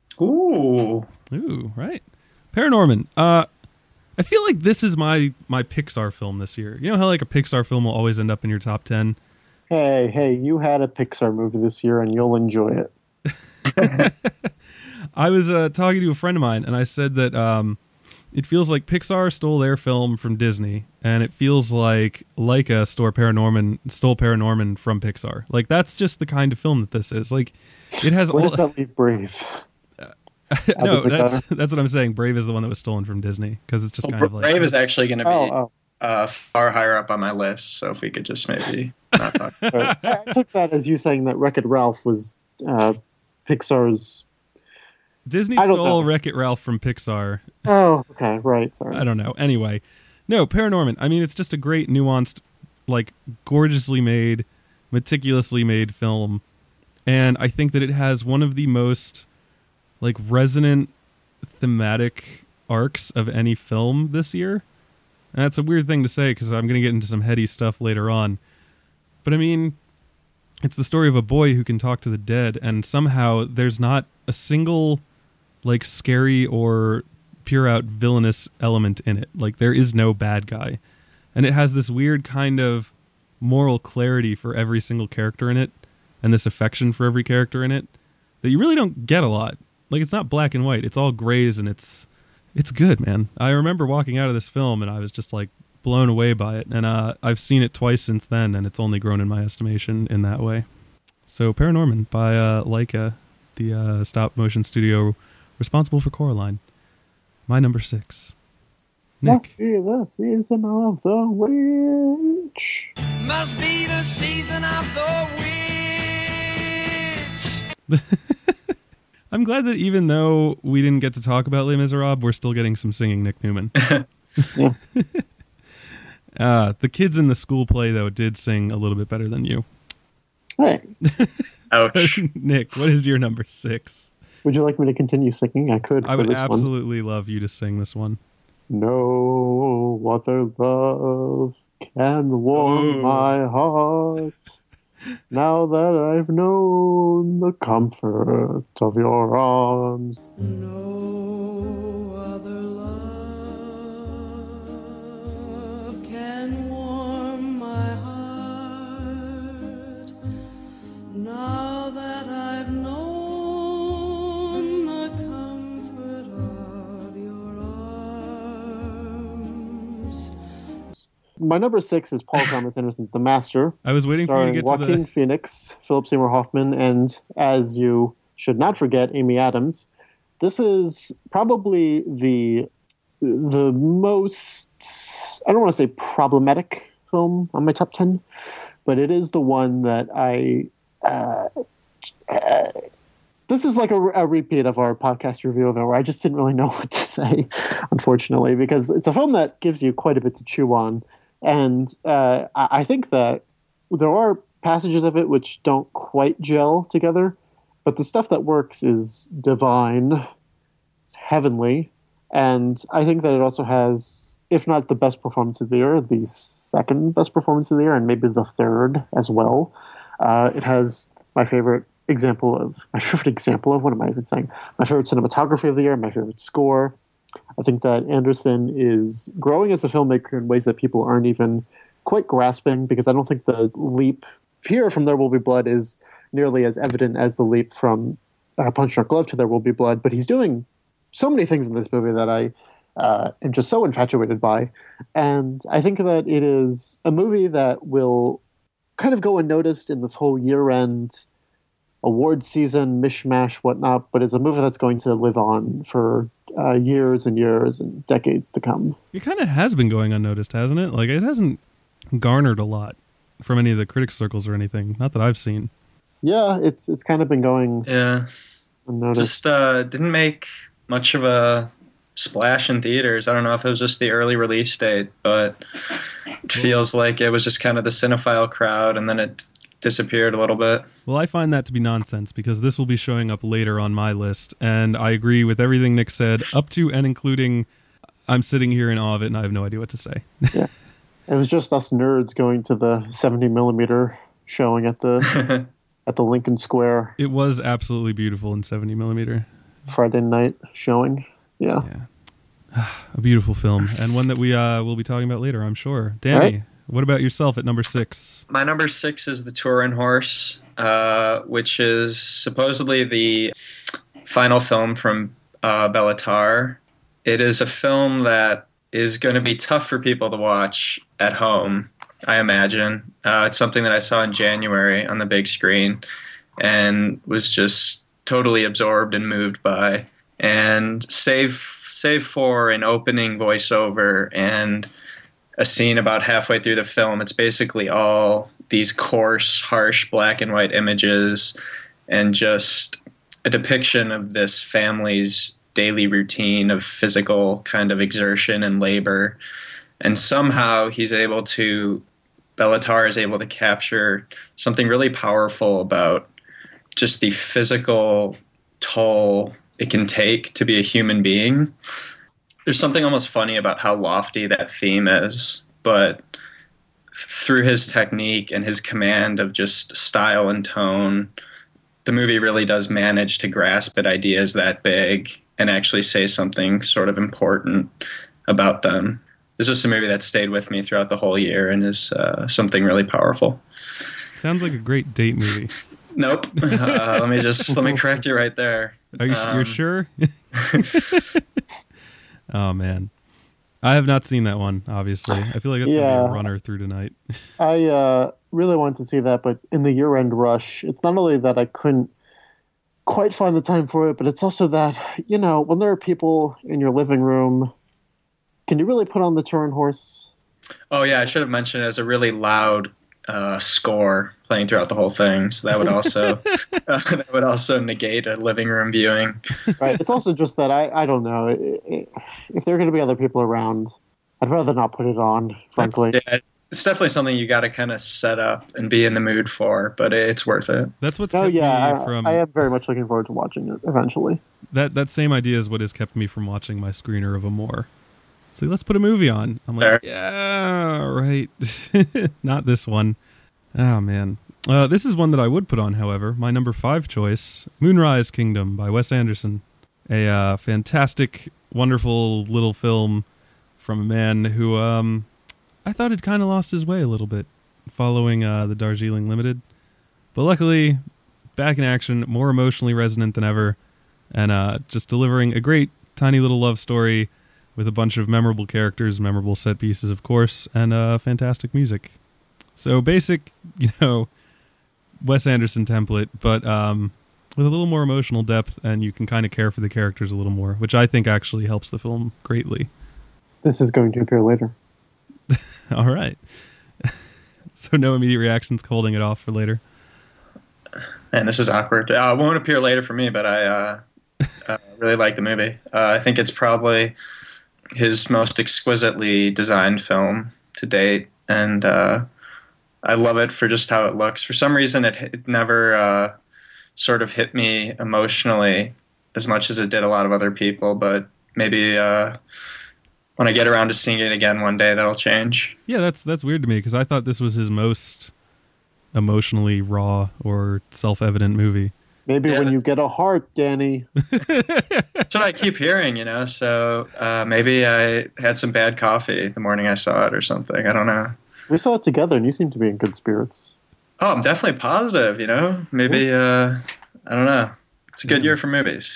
Ooh. Ooh, right. Paranorman. Uh, I feel like this is my my Pixar film this year. You know how like a Pixar film will always end up in your top ten? Hey, hey, you had a Pixar movie this year and you'll enjoy it. I was uh, talking to a friend of mine, and I said that um, it feels like Pixar stole their film from Disney, and it feels like Leica stole Paranorman, stole Paranorman from Pixar. Like, that's just the kind of film that this is. Like, it has Where all... does that leave Brave? no, Other that's Pixar? that's what I'm saying. Brave is the one that was stolen from Disney, because it's just kind of like... Brave is actually going to be Oh, oh. uh, far higher up on my list, so if we could just maybe not talk. Sorry. I took that as you saying that Wreck-It Ralph was uh, Pixar's. Disney I don't stole know. Wreck-It Ralph from Pixar. Oh, okay, right. Sorry. I don't know. Anyway, no, Paranorman. I mean, it's just a great, nuanced, like, gorgeously made, meticulously made film. And I think that it has one of the most, like, resonant thematic arcs of any film this year. And that's a weird thing to say because I'm going to get into some heady stuff later on. But I mean, it's the story of a boy who can talk to the dead, and somehow there's not a single, like, scary or pure out villainous element in it. Like, there is no bad guy. And it has this weird kind of moral clarity for every single character in it, and this affection for every character in it that you really don't get a lot. Like, it's not black and white. It's all grays, and it's it's good, man. I remember walking out of this film, and I was just, like, blown away by it. And uh, I've seen it twice since then, and it's only grown in my estimation in that way. So, Paranorman by uh, Laika, the uh, stop-motion studio responsible for Coraline. My number six. Must Nick. be the season of the witch. Must be the season of the witch. I'm glad that even though we didn't get to talk about Les Miserables, we're still getting some singing Nick Newman. Yeah. uh, the kids in the school play, though, did sing a little bit better than you. Hey, Ouch. Nick, what is your number six? would you like me to continue singing? I could. I for would this one. absolutely love you to sing this one. No other love can warm Ooh. my heart. Now that I've known the comfort of your arms. No other love can warm my heart. Now that I've known the comfort of your arms. My number six is Paul Thomas Anderson's The Master, I was waiting for you to starring get to Joaquin the... Phoenix, Philip Seymour Hoffman, and, as you should not forget, Amy Adams. This is probably the the most, I don't want to say problematic film on my top ten, but it is the one that I... Uh, uh, this is like a, a repeat of our podcast review of it, where I just didn't really know what to say, unfortunately, because it's a film that gives you quite a bit to chew on. And uh, I I think that there are passages of it which don't quite gel together, but the stuff that works is divine, it's heavenly, and I think that it also has, if not the best performance of the year, the second best performance of the year, and maybe the third as well. Uh, it has my favorite example of, my favorite example of, what am I even saying? My favorite cinematography of the year, my favorite score. I think that Anderson is growing as a filmmaker in ways that people aren't even quite grasping, because I don't think the leap here from There Will Be Blood is nearly as evident as the leap from uh, Punch Drunk Love to There Will Be Blood. But he's doing so many things in this movie that I uh, am just so infatuated by. And I think that it is a movie that will kind of go unnoticed in this whole year-end award season mishmash, whatnot, but it's a movie that's going to live on for uh, years and years and decades to come. It kind of has been going unnoticed, hasn't it? Like, it hasn't garnered a lot from any of the critics circles or anything. Not that I've seen. Yeah, it's it's kind of been going Yeah. unnoticed. Just uh, didn't make much of a splash in theaters. I don't know if it was just the early release date, but it feels like it was just kind of the cinephile crowd, and then it disappeared a little bit. Well, I find that to be nonsense, because this will be showing up later on my list, and I agree with everything Nick said, up to and including I'm sitting here in awe of it, and I have no idea what to say. Yeah, it was just us nerds going to the seventy millimeter showing at the at the Lincoln Square It was absolutely beautiful in seventy millimeter. Friday night showing. Yeah. Yeah. A beautiful film, and one that we uh, will be talking about later, I'm sure. Danny, Right. what about yourself at number six? My number six is The Turin Horse, uh, which is supposedly the final film from uh, Béla Tarr. It is a film that is going to be tough for people to watch at home, I imagine. Uh, it's something that I saw in January on the big screen and was just totally absorbed and moved by. And save save for an opening voiceover and a scene about halfway through the film, it's basically all these coarse, harsh black and white images and just a depiction of this family's daily routine of physical kind of exertion and labor. And somehow he's able to, Bellatar is able to capture something really powerful about just the physical toll it can take to be a human being. There's something almost funny about how lofty that theme is, but through his technique and his command of just style and tone, the movie really does manage to grasp at ideas that big and actually say something sort of important about them. It's just a movie that stayed with me throughout the whole year and is uh, something really powerful. Sounds like a great date movie. Nope. Uh, let me just let me correct you right there. Are you Um, you're sure? Oh man, I have not seen that one. Obviously, I feel like it's gonna be Yeah. a runner through tonight. I uh, really wanted to see that, but in the year-end rush, it's not only that I couldn't quite find the time for it, but it's also that, you know, when there are people in your living room, can you really put on the Turin Horse? Oh yeah, I should have mentioned it as a really loud uh, score playing throughout the whole thing. So that would also uh, that would also negate a living room viewing. Right. It's also just that I, I don't know. I- I- If there are going to be other people around, I'd rather not put it on, frankly. Yeah, it's, it's definitely something you got to kind of set up and be in the mood for, but it's worth it. That's what's Oh, kept yeah. me from I, I am very much looking forward to watching it eventually. that. That same idea is what has kept me from watching my screener of Amore. So let's put a movie on. I'm like, Fair. yeah, right. Not this one. Oh man, uh, this is one that I would put on. However, my number five choice, Moonrise Kingdom by Wes Anderson, a uh, fantastic, wonderful little film from a man who um, I thought had kind of lost his way a little bit following uh, the Darjeeling Limited, but luckily back in action, more emotionally resonant than ever, and uh, just delivering a great tiny little love story with a bunch of memorable characters, memorable set pieces, of course, and uh, fantastic music. So basic, you know, Wes Anderson template, but um, with a little more emotional depth, and you can kind of care for the characters a little more, which I think actually helps the film greatly. This is going to appear later. All right. So no immediate reactions, holding it off for later. And this is awkward. Uh, it won't appear later for me, but I uh, uh, really like the movie. Uh, I think it's probably his most exquisitely designed film to date, and uh, I love it for just how it looks. For some reason, it, it never uh, sort of hit me emotionally as much as it did a lot of other people, but maybe uh, when I get around to seeing it again one day, that'll change. Yeah, that's that's weird to me because I thought this was his most emotionally raw or self-evident movie. Maybe Yeah. when you get a heart, Danny. That's what I keep hearing, you know, so uh, maybe I had some bad coffee the morning I saw it or something. I don't know. We saw it together, and you seem to be in good spirits. Oh, I'm definitely positive, you know? Maybe, uh, I don't know. It's a good year for movies.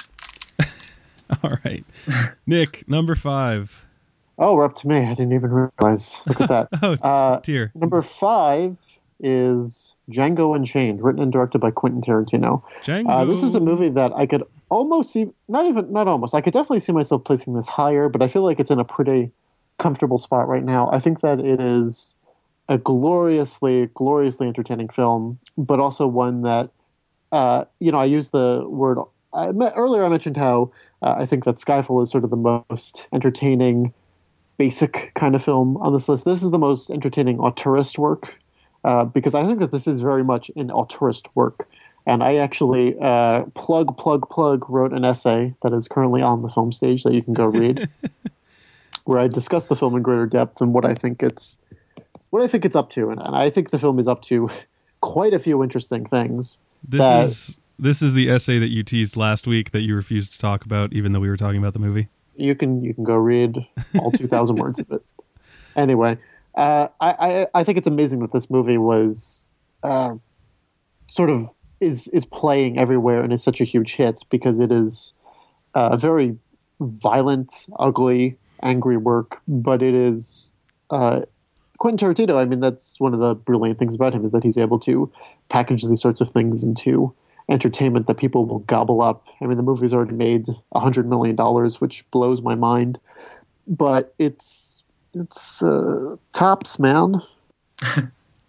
All right. Nick, number five. Oh, we're up to me. I didn't even realize. Look at that. Oh, Uh, dear. Number five is Django Unchained, written and directed by Quentin Tarantino. Django. Uh, this is a movie that I could almost see, not even, not almost, I could definitely see myself placing this higher, but I feel like it's in a pretty comfortable spot right now. I think that it is a gloriously, gloriously entertaining film, but also one that, uh, you know, I use the word, I met, earlier I mentioned how uh, I think that Skyfall is sort of the most entertaining, basic kind of film on this list. This is the most entertaining auteurist work, uh, because I think that this is very much an auteurist work. And I actually, uh, plug, plug, plug, wrote an essay that is currently on the film stage that you can go read, where I discuss the film in greater depth and what I think it's, what I think it's up to. And, and I think the film is up to quite a few interesting things. This that- is this is the essay that you teased last week that you refused to talk about, even though we were talking about the movie. You can you can go read all two thousand words of it. Anyway, uh, I, I I think it's amazing that this movie was uh, sort of is is playing everywhere and is such a huge hit because it is uh, a very violent, ugly, angry work, but it is uh, Quentin Tarantino. I mean, that's one of the brilliant things about him is that he's able to package these sorts of things into entertainment that people will gobble up. I mean, the movie's already made a hundred million dollars, which blows my mind. But it's it's uh, tops, man.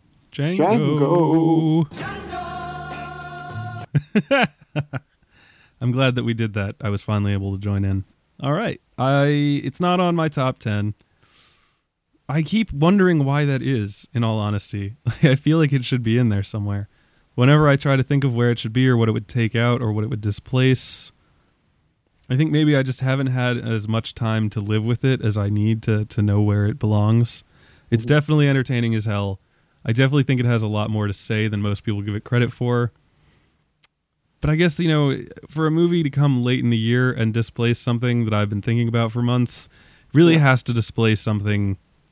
Django. I'm glad that we did that. I was finally able to join in. All right. I it's not on my top ten. I keep wondering why that is, in all honesty. I feel like it should be in there somewhere. Whenever I try to think of where it should be or what it would take out or what it would displace, I think maybe I just haven't had as much time to live with it as I need to to know where it belongs. It's mm-hmm. definitely entertaining as hell. I definitely think it has a lot more to say than most people give it credit for. But I guess, you know, for a movie to come late in the year and displace something that I've been thinking about for months, really yeah. has to displace something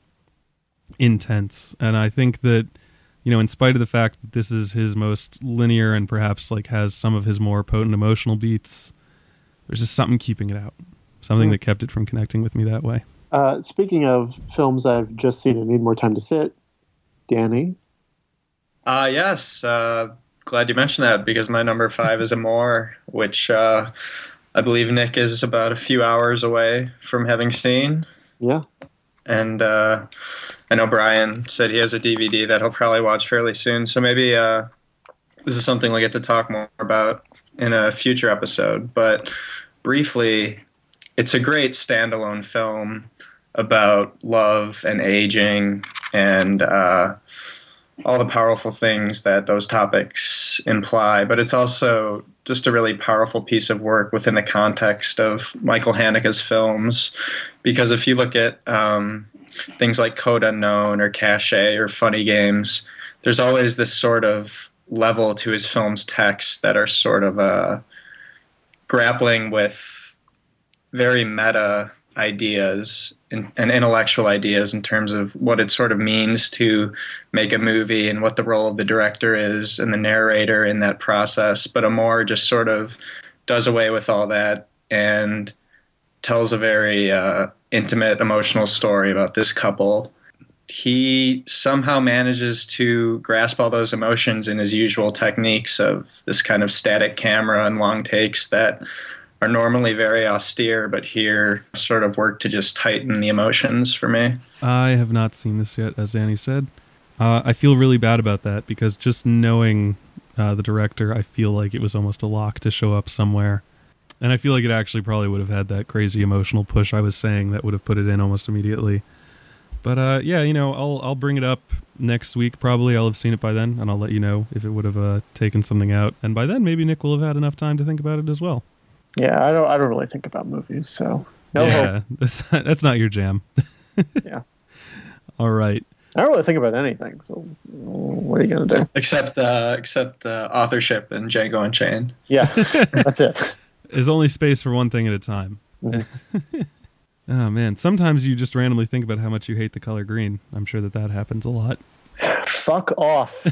intense. And I think that, you know, in spite of the fact that this is his most linear and perhaps like has some of his more potent emotional beats, there's just something keeping it out. Something mm. that kept it from connecting with me that way. Uh, speaking of films I've just seen and need more time to sit, Danny? Uh, yes, uh... Glad you mentioned that, because my number five is Amour, which uh, I believe Nick is about a few hours away from having seen. Yeah. And uh, I know Brian said he has a D V D that he'll probably watch fairly soon. So maybe uh, this is something we'll get to talk more about in a future episode. But briefly, it's a great standalone film about love and aging and uh, all the powerful things that those topics imply, but it's also just a really powerful piece of work within the context of Michael Haneke's films. Because if you look at um, things like Code Unknown or Caché or Funny Games, there's always this sort of level to his film's texts that are sort of uh, grappling with very meta ideas and, and intellectual ideas in terms of what it sort of means to make a movie and what the role of the director is and the narrator in that process. But Amour just sort of does away with all that and tells a very uh, intimate, emotional story about this couple. He somehow manages to grasp all those emotions in his usual techniques of this kind of static camera and long takes that are normally very austere, but here sort of work to just heighten the emotions for me. I have not seen this yet, as Danny said. Uh, I feel really bad about that, because just knowing uh, the director, I feel like it was almost a lock to show up somewhere. And I feel like it actually probably would have had that crazy emotional push I was saying that would have put it in almost immediately. But uh, yeah, you know, I'll I'll bring it up next week probably. I'll have seen it by then, and I'll let you know if it would have uh, taken something out. And by then, maybe Nick will have had enough time to think about it as well. Yeah, I don't. I don't really think about movies, so no yeah, hope. That's not, that's not your jam. Yeah. All right. I don't really think about anything. So what are you gonna do? Except, uh, except uh, authorship and Django Unchained. Yeah, that's it. There's only space for one thing at a time. Mm-hmm. Oh man, sometimes you just randomly think about how much you hate the color green. I'm sure that that happens a lot. Fuck off.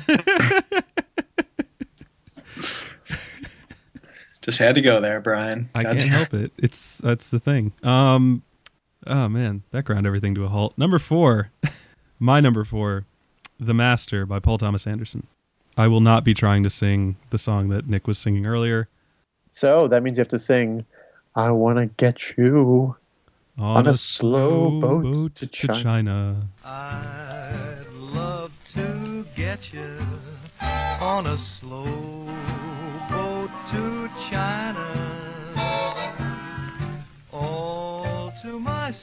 Just had to go there, Brian. I God can't damn. help it. It's that's the thing. Um, oh man, that ground everything to a halt. Number four, my number four, "The Master" by Paul Thomas Anderson. I will not be trying to sing the song that Nick was singing earlier. So that means you have to sing, "I want to get you on, on a slow boat, boat to, China. to China." I'd love to get you on a slow boat to China, all to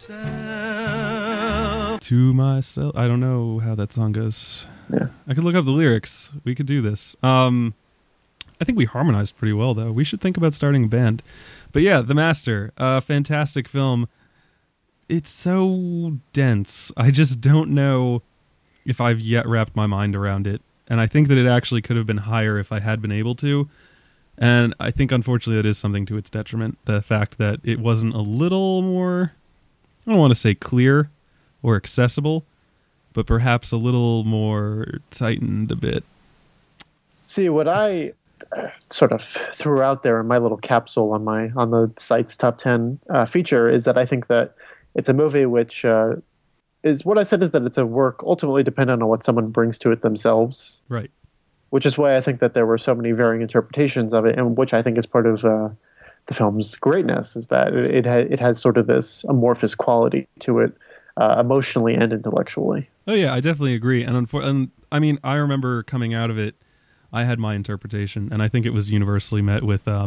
myself. To myself. I don't know how that song goes. Yeah, I could look up the lyrics. We could do this. Um, I think we harmonized pretty well, though. We should think about starting a band. But yeah, The Master, a fantastic film. It's so dense. I just don't know if I've yet wrapped my mind around it. And I think that it actually could have been higher if I had been able to. And I think, unfortunately, that is something to its detriment. The fact that it wasn't a little more, I don't want to say clear or accessible, but perhaps a little more tightened a bit. See, what I uh, sort of threw out there in my little capsule on my on the site's top ten uh, feature is that I think that it's a movie which uh, is, what I said is that it's a work ultimately dependent on what someone brings to it themselves. Right. Which is why I think that there were so many varying interpretations of it, and which I think is part of uh, the film's greatness, is that it it, ha- it has sort of this amorphous quality to it, uh, emotionally and intellectually. Oh yeah, I definitely agree. And, unfor- and I mean, I remember coming out of it, I had my interpretation, and I think it was universally met with um,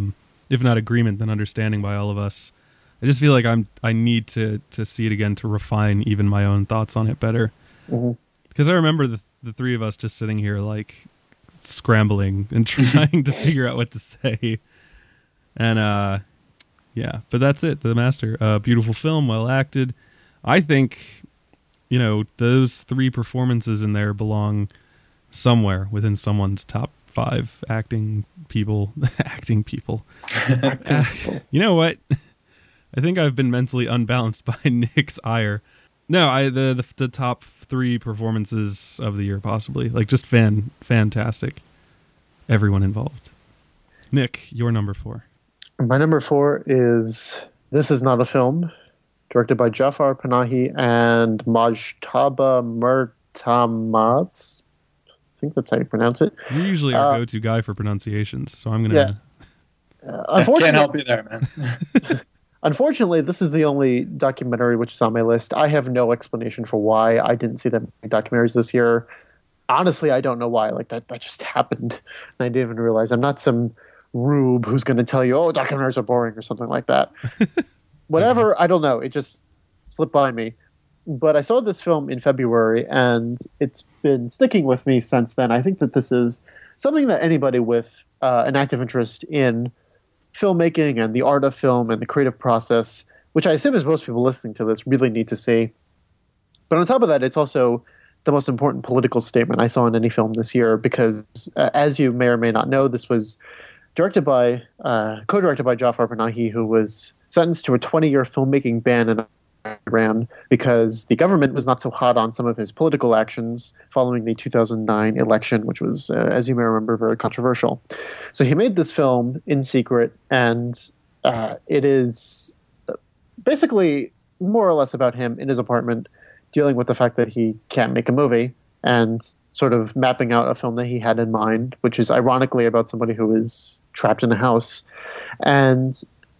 if not agreement, then understanding by all of us. I just feel like I'm I need to to see it again to refine even my own thoughts on it better. Mm-hmm. Because I remember the the three of us just sitting here like scrambling and trying to figure out what to say. And uh yeah, but that's it. The Master, uh beautiful film, well acted. I think, you know, those three performances in there belong somewhere within someone's top five acting people. acting people. Acting people. You know what? I think I've been mentally unbalanced by Nick's ire. No, I the, the the top three performances of the year, possibly. Like, just fan fantastic. Everyone involved. Nick, your number four. My number four is This Is Not a Film, directed by Jafar Panahi and Majtaba Murtamaz. I think that's how you pronounce it. You're usually our Uh, go-to guy for pronunciations, so I'm gonna. Yeah. Uh, I unfortunately, can't help you there, man. Unfortunately, this is the only documentary which is on my list. I have no explanation for why I didn't see that many documentaries this year. Honestly, I don't know why. Like that, that just happened, and I didn't even realize. I'm not some rube who's going to tell you, "Oh, documentaries are boring" or something like that. Whatever, I don't know. It just slipped by me. But I saw this film in February, and it's been sticking with me since then. I think that this is something that anybody with uh, an active interest in filmmaking and the art of film and the creative process, which I assume is most people listening to this, really need to see. But on top of that, it's also the most important political statement I saw in any film this year because, uh, as you may or may not know, this was directed by, uh, co-directed by Jafar Panahi, who was sentenced to a twenty-year filmmaking ban in Iran because the government was not so hot on some of his political actions following the two thousand nine election, which was, uh, as you may remember, very controversial. So he made this film in secret, and uh, it is basically more or less about him in his apartment dealing with the fact that he can't make a movie and sort of mapping out a film that he had in mind, which is ironically about somebody who is trapped in a house. And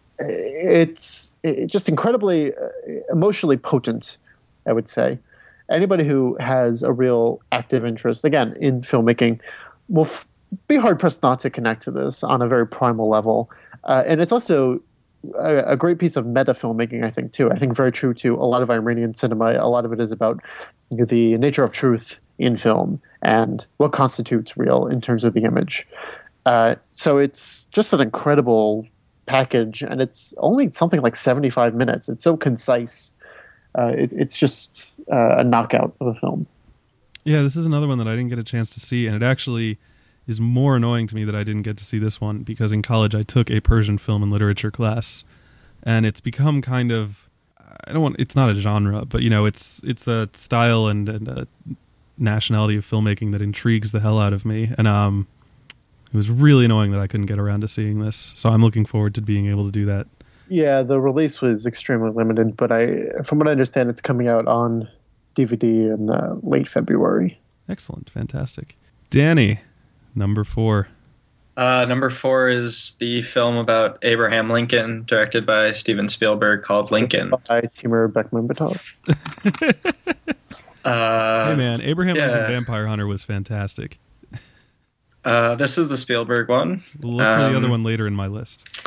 it's it just incredibly uh, emotionally potent, I would say. Anybody who has a real active interest, again, in filmmaking will f- be hard-pressed not to connect to this on a very primal level. Uh, and it's also a, a great piece of meta filmmaking, I think, too. I think very true to a lot of Iranian cinema. A lot of it is about the nature of truth in film and what constitutes real in terms of the image. Uh, so it's just an incredible package, and it's only something like seventy-five minutes. It's so concise. Uh, it, it's just uh, a knockout of a film. Yeah, this is another one that I didn't get a chance to see, and it actually is more annoying to me that I didn't get to see this one because in college I took a Persian film and literature class, and it's become kind of, I don't want, it's not a genre, but you know, it's it's a style and, and a nationality of filmmaking that intrigues the hell out of me, and um. It was really annoying that I couldn't get around to seeing this, so I'm looking forward to being able to do that. Yeah, the release was extremely limited, but I, from what I understand, it's coming out on D V D in uh, late February. Excellent, fantastic. Danny, number four. Uh, number four is the film about Abraham Lincoln, directed by Steven Spielberg, called Lincoln. By Timur Bekmambetov. Uh, Hey man, Abraham yeah. Lincoln Vampire Hunter was fantastic. Uh, this is the Spielberg one. We'll look for the other Um, one later in my list.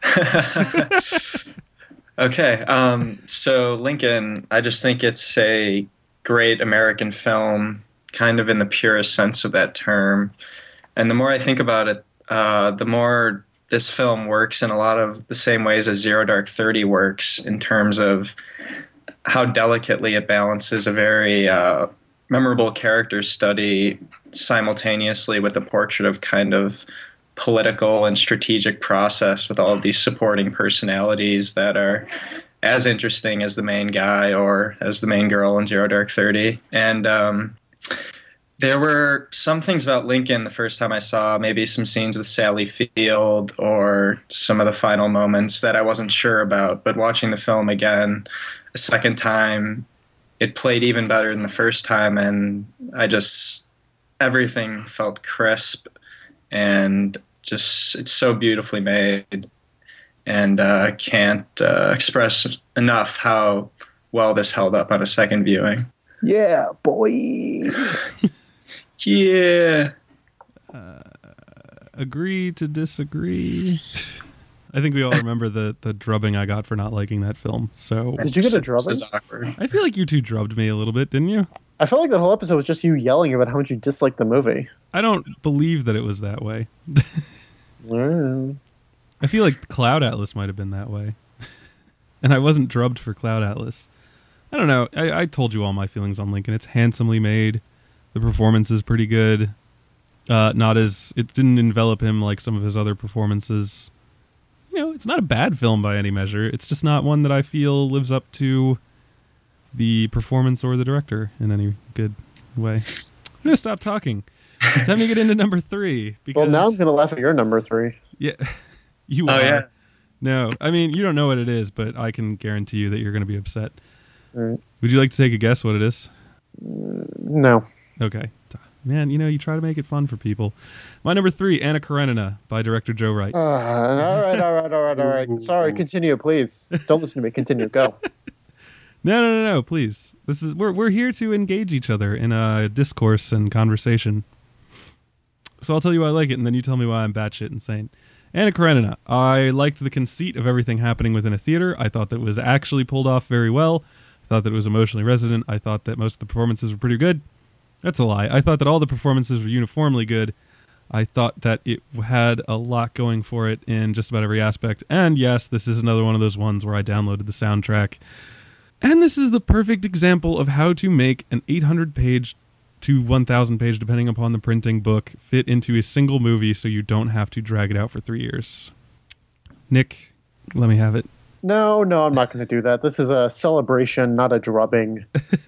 Okay, um, so Lincoln, I just think it's a great American film, kind of in the purest sense of that term. And the more I think about it, uh, the more this film works in a lot of the same ways as Zero Dark Thirty works in terms of how delicately it balances a very uh, memorable character study simultaneously with a portrait of kind of political and strategic process with all of these supporting personalities that are as interesting as the main guy or as the main girl in Zero Dark Thirty. And um, there were some things about Lincoln the first time I saw, maybe some scenes with Sally Field or some of the final moments that I wasn't sure about. But watching the film again a second time, it played even better than the first time, and I just, everything felt crisp and just, it's so beautifully made, and I uh, can't uh, express enough how well this held up on a second viewing. Yeah, boy. Yeah. Agree to disagree. I think we all remember the the drubbing I got for not liking that film. So Did you get a This drubbing? is awkward. I feel like you two drubbed me a little bit, didn't you? I felt like that whole episode was just you yelling about how much you disliked the movie. I don't believe that it was that way. Mm. I feel like Cloud Atlas might have been that way. And I wasn't drubbed for Cloud Atlas. I don't know. I, I told you all my feelings on Lincoln. It's handsomely made. The performance is pretty good. Uh, not as... It didn't envelop him like some of his other performances. You know, it's not a bad film by any measure. It's just not one that I feel lives up to the performance or the director in any good way. I'm going to stop talking. Time to get into number three. Because, Well, now I'm going to laugh at your number three. Yeah, you Oh, are. yeah. No, I mean, you don't know what it is, but I can guarantee you that you're going to be upset. All right. Would you like to take a guess what it is? No. Okay. Man, you know, you try to make it fun for people. My number three, Anna Karenina, by director Joe Wright. Uh, all right, all right, all right, all right. Sorry, continue, please. Don't listen to me. Continue. Go. No, no, no, no, please. This is we're we're here to engage each other in a discourse and conversation. So I'll tell you why I like it, and then you tell me why I'm batshit insane. Anna Karenina. I liked the conceit of everything happening within a theater. I thought that it was actually pulled off very well. I thought that it was emotionally resonant. I thought that most of the performances were pretty good. That's a lie. I thought that all the performances were uniformly good. I thought that it had a lot going for it in just about every aspect. And yes, this is another one of those ones where I downloaded the soundtrack. And this is the perfect example of how to make an eight hundred page to one thousand page, depending upon the printing book, fit into a single movie so you don't have to drag it out for three years. Nick, let me have it. No, no, I'm not going to do that. This is a celebration, not a drubbing.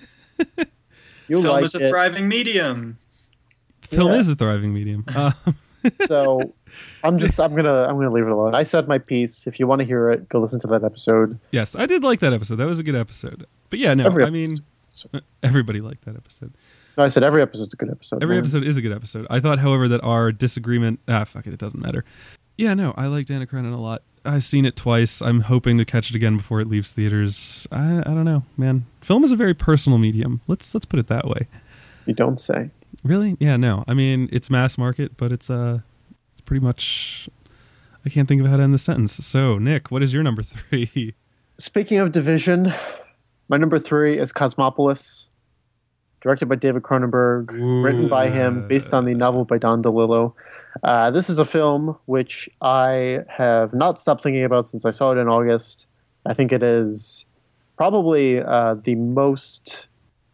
You Film liked is a it, thriving medium. Film Yeah. is a thriving medium. Uh, so I'm just I'm gonna I'm gonna leave it alone. I said my piece. If you want to hear it, go listen to that episode. yes, I did like that episode. That was a good episode. But yeah, no, Every I mean, everybody liked that episode. No, I said every episode's a good episode. Every man. episode is a good episode. I thought, however, that our disagreement... Ah, fuck it, it doesn't matter. Yeah, no, I liked Anna Karenina a lot. I've seen it twice. I'm hoping to catch it again before it leaves theaters. I, I don't know, man. Film is a very personal medium. Let's let's put it that way. You don't say. Really? Yeah, no. I mean, it's mass market, but it's uh, it's pretty much... I can't think of how to end the sentence. So, Nick, what is your number three? Speaking of division, my number three is Cosmopolis, directed by David Cronenberg, written by him, based on the novel by Don DeLillo. Uh, this is a film which I have not stopped thinking about since I saw it in August. I think it is probably uh, the most,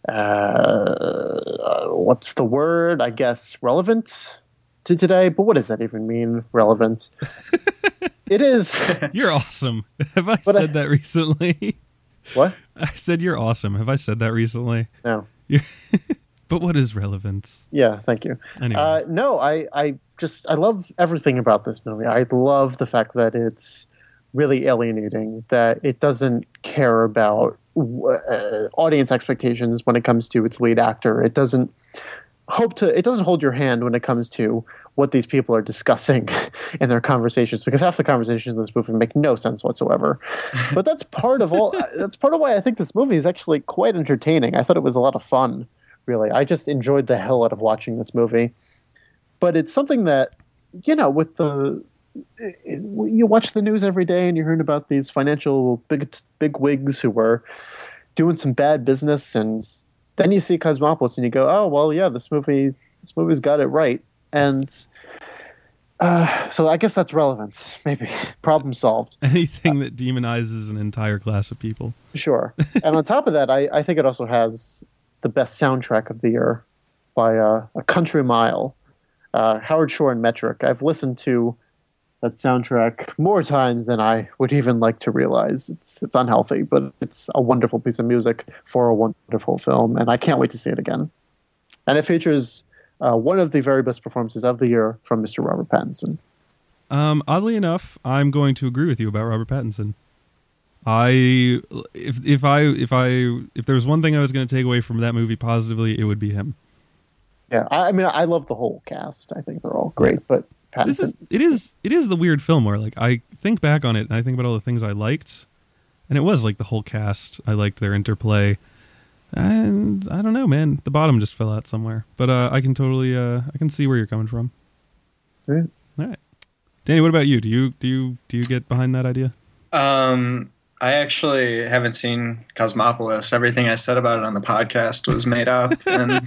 uh, what's the word? I guess relevant to today. But what does that even mean, relevant? It is. You're awesome. Have I But I- said that recently? What? I said you're awesome. Have I said that recently? No. But what is relevance? Yeah, thank you. Anyway. Uh, no, I, I just I love everything about this movie. I love the fact that it's really alienating, that it doesn't care about uh, audience expectations when it comes to its lead actor. It doesn't hope to. It doesn't hold your hand when it comes to what these people are discussing in their conversations, because half the conversations in this movie make no sense whatsoever. But that's part of all. That's part of why I think this movie is actually quite entertaining. I thought it was a lot of fun. Really, I just enjoyed the hell out of watching this movie. But it's something that, you know, with the you watch the news every day and you're hearing about these financial big big wigs who were doing some bad business, and then you see Cosmopolis and you go, oh well, yeah, this movie this movie's got it right. And uh, so I guess that's relevance. Maybe problem solved. Anything that demonizes an entire class of people. Sure. And on top of that, I, I think it also has the best soundtrack of the year by uh, a country mile. Uh, Howard Shore and Metric. I've listened to that soundtrack more times than I would even like to realize. It's it's unhealthy, but it's a wonderful piece of music for a wonderful film, and I can't wait to see it again. And it features uh, one of the very best performances of the year from Mister Robert Pattinson. Um, oddly enough, I'm going to agree with you about Robert Pattinson. I if if I if I if there was one thing I was going to take away from that movie positively, it would be him. Yeah, I, I mean, I love the whole cast. I think they're all great, but Pattinson. This is it is it is the weird film where like I think back on it and I think about all the things I liked, and it was like the whole cast. I liked their interplay, and I don't know, man. The bottom just fell out somewhere, but uh, I can totally uh, I can see where you're coming from. Right. All right. Danny, what about you? Do you do you do you get behind that idea? Um, I actually haven't seen Cosmopolis. Everything I said about it on the podcast was made up. And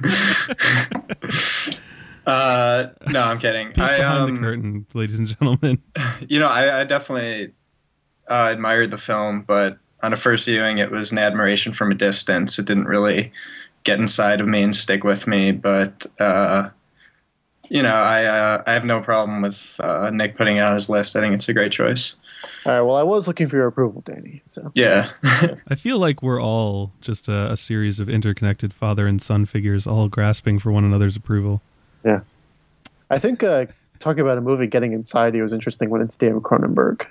uh, no, I'm kidding. Peek I, behind um, the curtain, ladies and gentlemen. You know, I, I definitely uh, admired the film, but on a first viewing, it was an admiration from a distance. It didn't really get inside of me and stick with me. But uh, you know, I uh, I have no problem with uh, Nick putting it on his list. I think it's a great choice. All right. Well, I was looking for your approval, Danny. So Yeah. I feel like we're all just a, a series of interconnected father and son figures, all grasping for one another's approval. yeah, I think uh, talking about a movie getting inside you was interesting when it's David Cronenberg.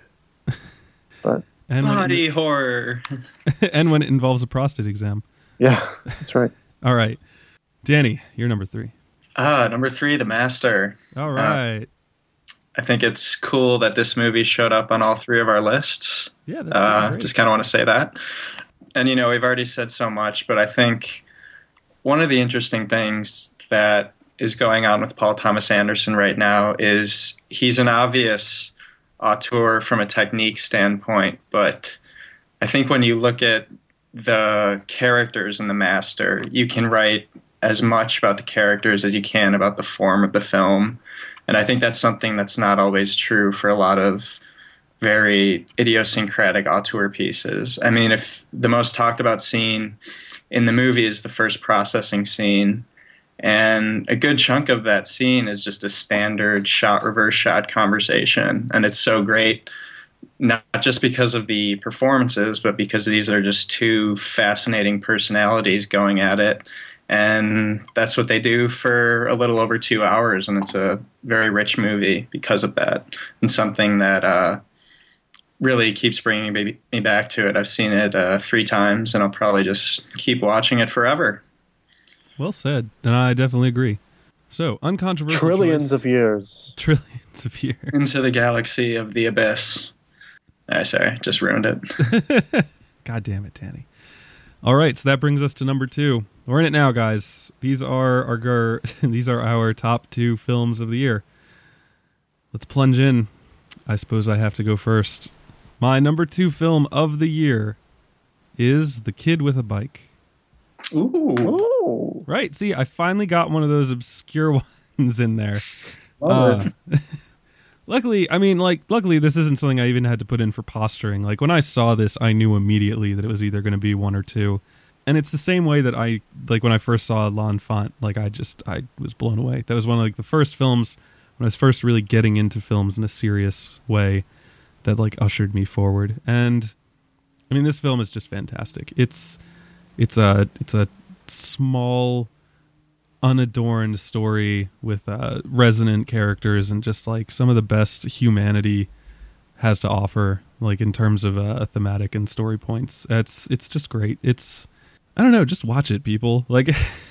But And when, Body horror. it, and when it involves a prostate exam. yeah, that's right. All right, Danny, you're number three. Ah, number three, The Master. All right. I think it's cool that this movie showed up on all three of our lists. Yeah, that's Uh, great. just kind of want to say that. And, you know, we've already said so much, but I think one of the interesting things that is going on with Paul Thomas Anderson right now is he's an obvious auteur from a technique standpoint, but I think when you look at the characters in The Master, you can write as much about the characters as you can about the form of the film. And I think that's something that's not always true for a lot of very idiosyncratic auteur pieces. I mean, if the most talked about scene in the movie is the first processing scene, and a good chunk of that scene is just a standard shot, reverse shot conversation. And it's so great, not just because of the performances, but because these are just two fascinating personalities going at it. And that's what they do for a little over two hours. And it's a very rich movie because of that. And something that uh, really keeps bringing me, me back to it. I've seen it uh, three times, and I'll probably just keep watching it forever. Well said. And I definitely agree. So, uncontroversial Trillions choice. of years. Trillions of years. Into the galaxy of the abyss. Ah, sorry, just ruined it. God damn it, Danny. All right, so that brings us to number two. We're in it now, guys. These are our these are our top two films of the year. Let's plunge in. I suppose I have to go first. My number two film of the year is The Kid with a Bike. Ooh. Ooh. Right. See, I finally got one of those obscure ones in there. Love Uh, luckily, I mean, like, luckily, this isn't something I even had to put in for posturing. Like, when I saw this, I knew immediately that it was either going to be one or two. And it's the same way that I, like, when I first saw L'Enfant, like, I just, I was blown away. That was one of, like, the first films, when I was first really getting into films in a serious way, that, like, ushered me forward. And, I mean, this film is just fantastic. It's, it's a, it's a small, unadorned story with uh, resonant characters and just like some of the best humanity has to offer, like in terms of uh, thematic and story points. It's it's just great. It's I don't know, just watch it, people. Like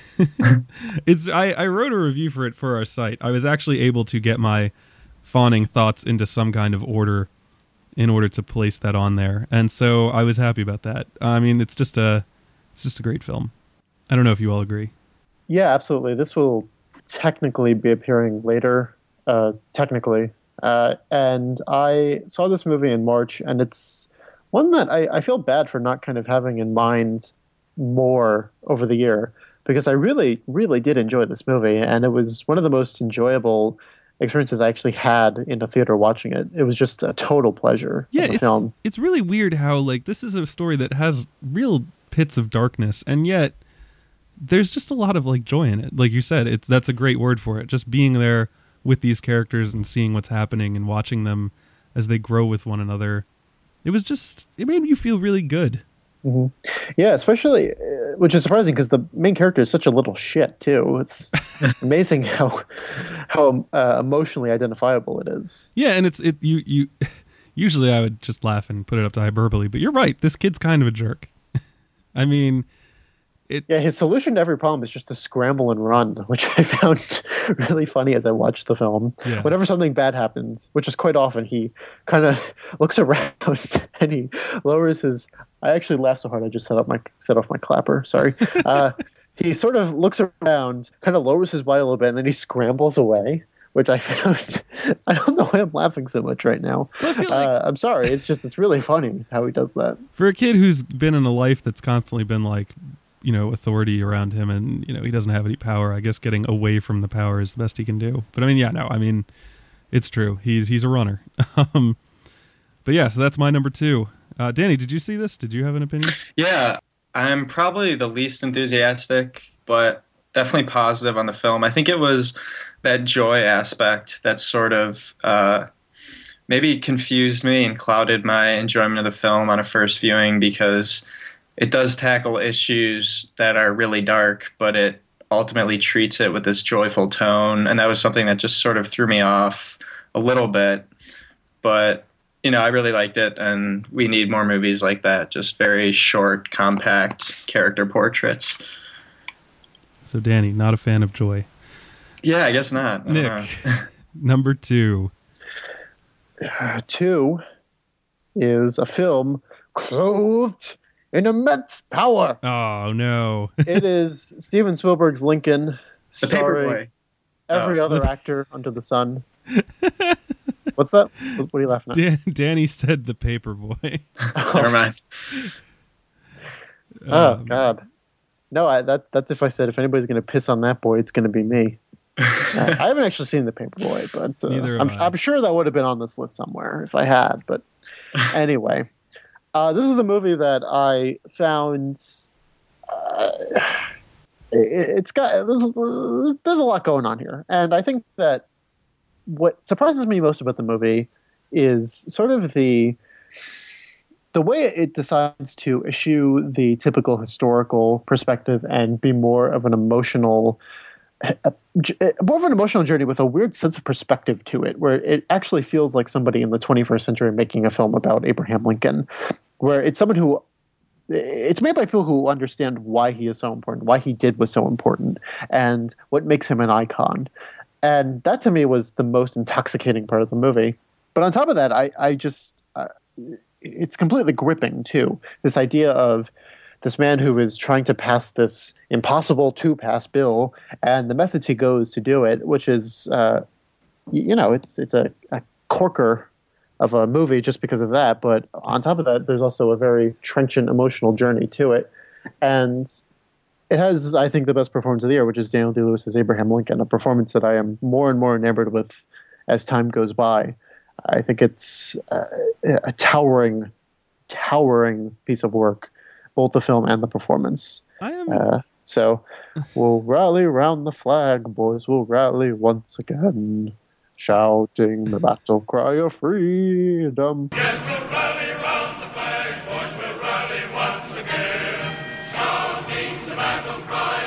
it's I, I wrote a review for it for our site. I was actually able to get my fawning thoughts into some kind of order in order to place that on there, and so I was happy about that. I mean, it's just a it's just a great film. I don't know if you all agree. Yeah, absolutely. This will technically be appearing later, uh, technically. Uh, and I saw this movie in March, and it's one that I, I feel bad for not kind of having in mind more over the year, because I really, really did enjoy this movie, and it was one of the most enjoyable experiences I actually had in a theater watching it. It was just a total pleasure. Yeah, of a it's, film. it's really weird how, like, this is a story that has real pits of darkness, and yet there's just a lot of, like, joy in it. Like you said, it's that's a great word for it. Just being there with these characters and seeing what's happening and watching them as they grow with one another. It was just, it made you feel really good. Mm-hmm. Yeah, especially, uh, which is surprising because the main character is such a little shit too. It's amazing how how uh, emotionally identifiable it is. Yeah, and it's it you you. Usually I would just laugh and put it up to hyperbole, but you're right. This kid's kind of a jerk. I mean, it. Yeah, his solution to every problem is just to scramble and run, which I found really funny as I watched the film. Yeah. Whenever something bad happens, which is quite often, he kind of looks around and he lowers his. I actually laughed so hard I just set up my set off my clapper. Sorry. Uh, he sort of looks around, kind of lowers his body a little bit, and then he scrambles away, which I found. I don't know why I'm laughing so much right now. Well, I feel like Uh, I'm sorry. It's just it's really funny how he does that. for a kid who's been in a life that's constantly been like, you know, authority around him, and you know he doesn't have any power. I guess getting away from the power is the best he can do. But I mean, yeah, no, I mean, it's true. He's he's a runner. um, but yeah, so that's my number two. Uh, Danny, did you see this? Did you have an opinion? Yeah, I'm probably the least enthusiastic, but definitely positive on the film. I think it was that joy aspect that sort of uh, maybe confused me and clouded my enjoyment of the film on a first viewing, because it does tackle issues that are really dark, but it ultimately treats it with this joyful tone. And that was something that just sort of threw me off a little bit. But, you know, I really liked it, and we need more movies like that. Just very short, compact character portraits. So Danny, not a fan of Joy. Yeah, I guess not. I don't Nick, know. number two. Uh, two is a film clothed in immense power. Oh no. It is Steven Spielberg's Lincoln, The starring Paperboy. every Oh. other actor under the sun. What's that? What what are you laughing at? Dan- Danny said the Paperboy. Never mind. Oh Um, God, no! I, that that's if I said if anybody's going to piss on that boy, it's going to be me. Uh, I haven't actually seen the Paperboy, but uh, Neither I'm, have I. I'm sure that would have been on this list somewhere if I had. But anyway, uh, this is a movie that I found. Uh, it, it's got there's, there's a lot going on here, and I think that what surprises me most about the movie is sort of the the way it decides to eschew the typical historical perspective and be more of an emotional a, a, more of an emotional journey with a weird sense of perspective to it, where it actually feels like somebody in the twenty-first century making a film about Abraham Lincoln, where it's someone who it's made by people who understand why he is so important, why he did was so important, and what makes him an icon. And that to me was the most intoxicating part of the movie. But on top of that, I, I just uh, it's completely gripping too. This idea of this man who is trying to pass this impossible to pass bill, and the methods he goes to do it, which is, uh, you know, it's it's a, a corker of a movie just because of that. But on top of that, there's also a very trenchant emotional journey to it, and it has, I think, the best performance of the year, which is Daniel Day-Lewis as Abraham Lincoln, a performance that I am more and more enamored with as time goes by. I think it's uh, a towering, towering piece of work, both the film and the performance. I am Uh, so we'll rally round the flag, boys. We'll rally once again, shouting the battle cry of freedom. Yes, we'll rally round the flag, boys, we'll rally once again, shouting the battle cry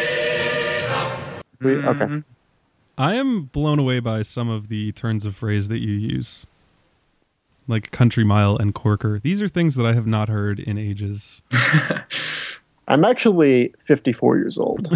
of freedom. We- okay. Mhm. I am blown away by some of the turns of phrase that you use. Like country mile and corker. These are things that I have not heard in ages. I'm actually fifty-four years old.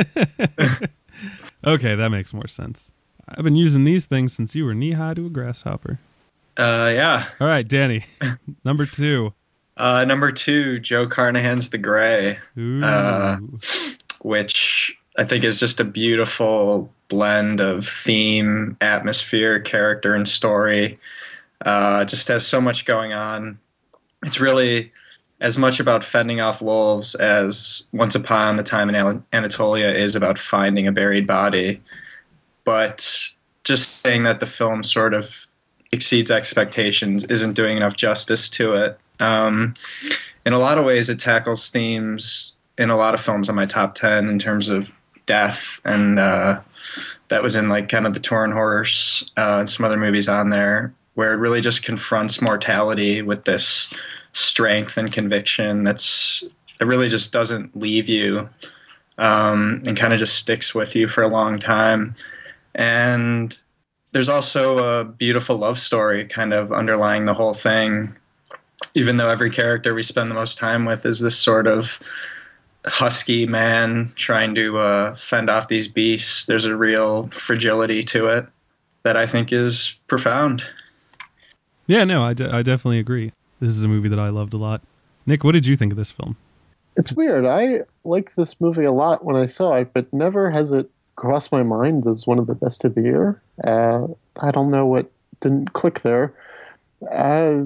Okay, that makes more sense. I've been using these things since you were knee-high to a grasshopper. Uh, yeah. All right, Danny. Number two. Uh, number two, Joe Carnahan's The Gray, Ooh. Uh, which I think is just a beautiful blend of theme, atmosphere, character, and story. Uh, just has so much going on. It's really as much about fending off wolves as Once Upon a Time in An- Anatolia is about finding a buried body. But just saying that the film sort of exceeds expectations isn't doing enough justice to it. Um, in a lot of ways, it tackles themes in a lot of films on my top ten in terms of death, and uh, that was in like kind of The Torn Horse uh, and some other movies on there, where it really just confronts mortality with this strength and conviction that's it really just doesn't leave you um, and kind of just sticks with you for a long time. And there's also a beautiful love story kind of underlying the whole thing, even though every character we spend the most time with is this sort of husky man trying to uh, fend off these beasts. There's a real fragility to it that I think is profound. Yeah, no, I, de- I definitely agree. This is a movie that I loved a lot. Nick, what did you think of this film? It's weird. I liked this movie a lot when I saw it, but never has it crossed my mind as one of the best of the year. Uh, I don't know what didn't click there. Uh,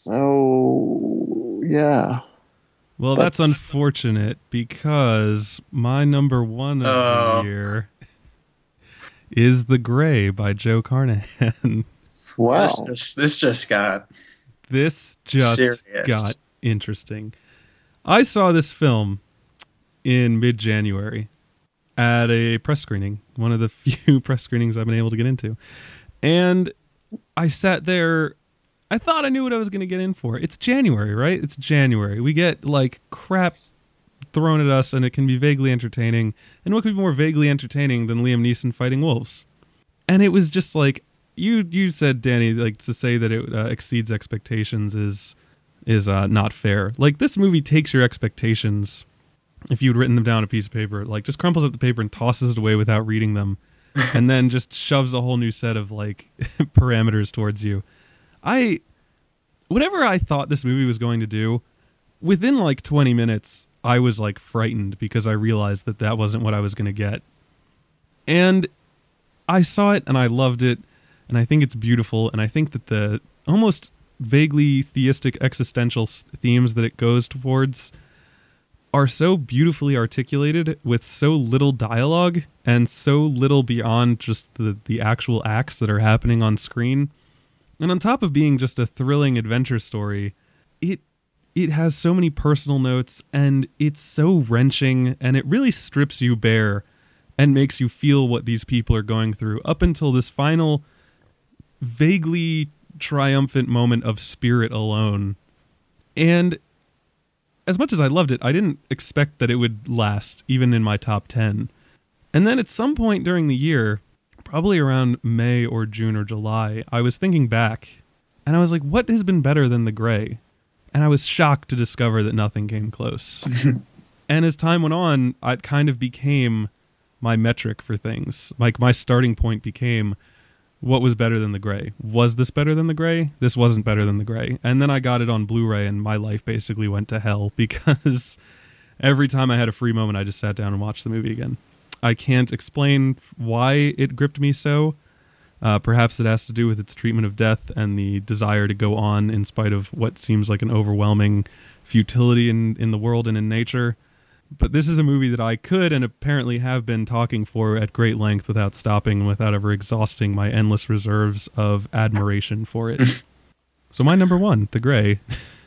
so, yeah. Well, that's, That's- unfortunate because my number one of Oh. the year is The Gray by Joe Carnahan. Wow. This just this just got This just Serious. got interesting. I saw this film in mid-January at a press screening, one of the few press screenings I've been able to get into. And I sat there, I thought I knew what I was going to get in for. It's January, right? It's January. We get like crap thrown at us and it can be vaguely entertaining. And what could be more vaguely entertaining than Liam Neeson fighting wolves? And it was just like, you you said, Danny, like to say that it uh, exceeds expectations is is uh, not fair. Like this movie takes your expectations, if you'd written them down on a piece of paper, like just crumples up the paper and tosses it away without reading them, and then just shoves a whole new set of like parameters towards you. I, whatever I thought this movie was going to do, within like twenty minutes, I was like frightened because I realized that that wasn't what I was going to get. And I saw it and I loved it, and I think it's beautiful, and I think that the almost vaguely theistic existential s- themes that it goes towards are so beautifully articulated with so little dialogue and so little beyond just the, the actual acts that are happening on screen. And on top of being just a thrilling adventure story, it it has so many personal notes, and it's so wrenching, and it really strips you bare and makes you feel what these people are going through up until this final vaguely triumphant moment of spirit alone. And as much as I loved it, I didn't expect that it would last, even in my top ten. And then at some point during the year, probably around May or June or July, I was thinking back, and I was like, what has been better than The Gray? And I was shocked to discover that nothing came close. And as time went on, it kind of became my metric for things. Like my starting point became, what was better than The Gray? Was this better than The Gray? This wasn't better than The Gray. And then I got it on Blu-ray, and my life basically went to hell because every time I had a free moment, I just sat down and watched the movie again. I can't explain why it gripped me so. Uh, perhaps it has to do with its treatment of death and the desire to go on in spite of what seems like an overwhelming futility in, in the world and in nature. But this is a movie that I could and apparently have been talking for at great length without stopping, without ever exhausting my endless reserves of admiration for it. So my number one, The Gray.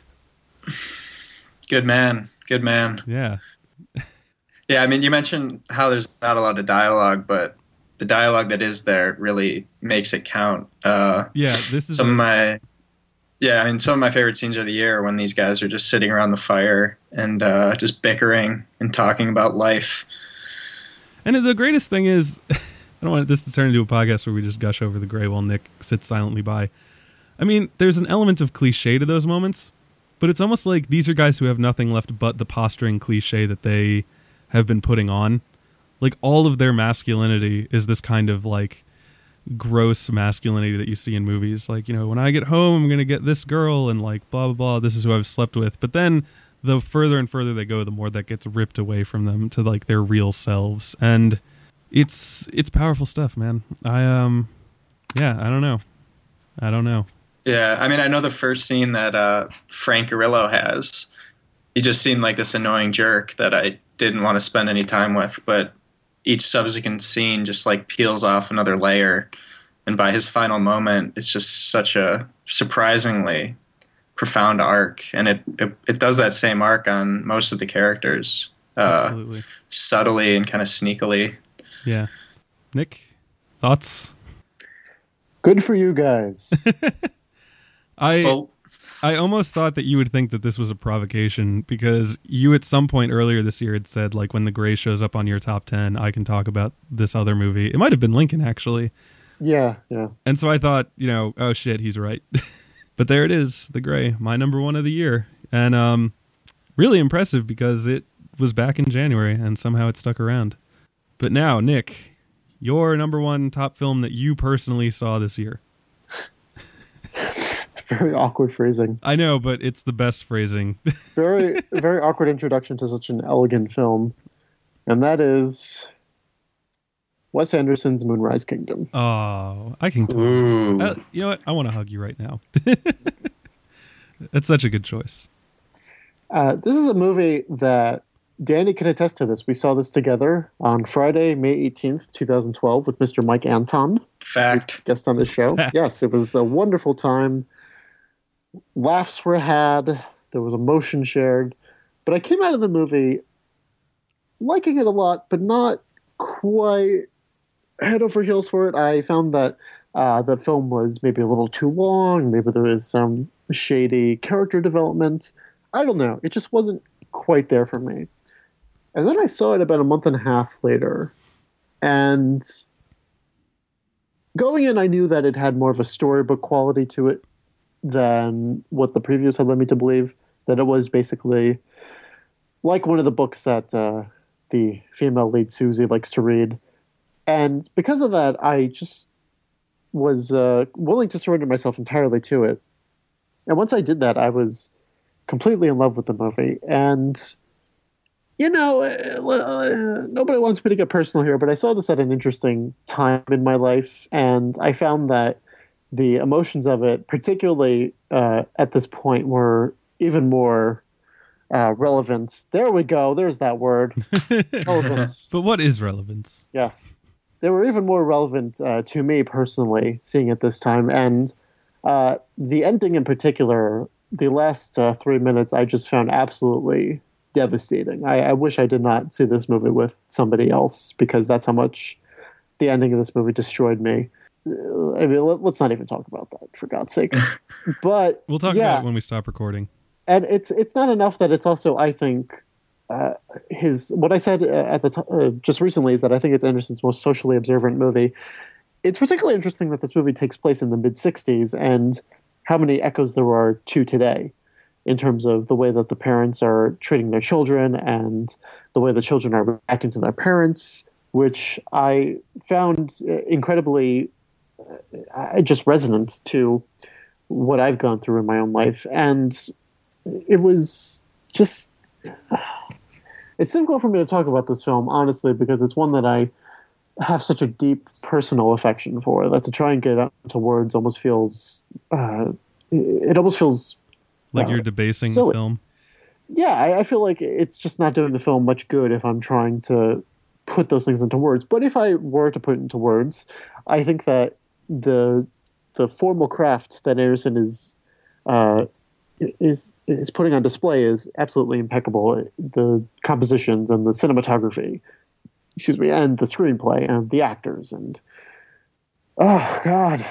good man. Good man. Yeah. Yeah, I mean, you mentioned how there's not a lot of dialogue, but the dialogue that is there really makes it count. Uh, Yeah, this is some a- of my, yeah, I mean, some of my favorite scenes of the year are when these guys are just sitting around the fire and uh, just bickering and talking about life. And the greatest thing is, I don't want this to turn into a podcast where we just gush over The Gray while Nick sits silently by. I mean, there's an element of cliche to those moments, but it's almost like these are guys who have nothing left but the posturing cliche that they have been putting on. Like, all of their masculinity is this kind of, like, gross masculinity that you see in movies. Like, you know, when I get home, I'm going to get this girl, and, like, blah, blah, blah, this is who I've slept with. But then the further and further they go, the more that gets ripped away from them to, like, their real selves. And it's it's powerful stuff, man. I, um, yeah, I don't know. I don't know. Yeah, I mean, I know the first scene that uh, Frank Grillo has, he just seemed like this annoying jerk that I didn't want to spend any time with, but each subsequent scene just like peels off another layer, and by his final moment, it's just such a surprisingly profound arc, and it it, it does that same arc on most of the characters, uh, Absolutely. subtly and kind of sneakily. Yeah. Nick, thoughts? Good for you guys. I Well, I almost thought that you would think that this was a provocation because you at some point earlier this year had said, like, when The Gray shows up on your top ten, I can talk about this other movie. It might have been Lincoln, actually. Yeah, yeah. And so I thought, you know, oh shit, he's right. But there it is, The Gray, my number one of the year. And um, really impressive because it was back in January and somehow it stuck around. But now, Nick, your number one top film that you personally saw this year. Very awkward phrasing. I know, but it's the best phrasing. Very, very awkward introduction to such an elegant film. And that is Wes Anderson's Moonrise Kingdom. Oh, I can. Ooh. Uh, you know what? I want to hug you right now. That's such a good choice. Uh, this is a movie that Danny can attest to this. We saw this together on Friday, May eighteenth, twenty twelve, with Mister Mike Anton, Fact. guest on the show. Fact. Yes, it was a wonderful time. Laughs were had. There was emotion shared. But I came out of the movie liking it a lot, but not quite head over heels for it. I found that uh, the film was maybe a little too long. Maybe there was some shady character development. I don't know. It just wasn't quite there for me. And then I saw it about a month and a half later. And going in, I knew that it had more of a storybook quality to it than what the previews had led me to believe. That it was basically like one of the books that uh, the female lead Susie likes to read. And because of that, I just was uh, willing to surrender myself entirely to it. And once I did that, I was completely in love with the movie. And, you know, uh, nobody wants me to get personal here, but I saw this at an interesting time in my life. And I found that the emotions of it, particularly uh, at this point, were even more uh, relevant. There we go. There's that word. Relevance. But what is relevance? Yes. They were even more relevant uh, to me personally, seeing it this time. And uh, the ending in particular, the last uh, three minutes, I just found absolutely devastating. I, I wish I did not see this movie with somebody else, because that's how much the ending of this movie destroyed me. Uh, I mean, let, let's not even talk about that, for God's sake. But We'll talk yeah, about it when we stop recording. and it's it's not enough that it's also, I think, uh, his what I said uh, at the t- uh, just recently is that I think it's Anderson's most socially observant movie. It's particularly interesting that this movie takes place in the mid sixties and how many echoes there are to today in terms of the way that the parents are treating their children and the way the children are reacting to their parents, which I found incredibly uh, just resonant to what I've gone through in my own life. And it was just... It's difficult for me to talk about this film, honestly, because it's one that I have such a deep personal affection for, that to try and get it into words almost feels... Uh, it almost feels... Like uh, you're debasing silly. the film. Yeah, I, I feel like it's just not doing the film much good if I'm trying to put those things into words. But if I were to put it into words, I think that the the formal craft that Anderson is uh, is is putting on display is absolutely impeccable. The compositions and the cinematography, excuse me, and the screenplay and the actors and oh god.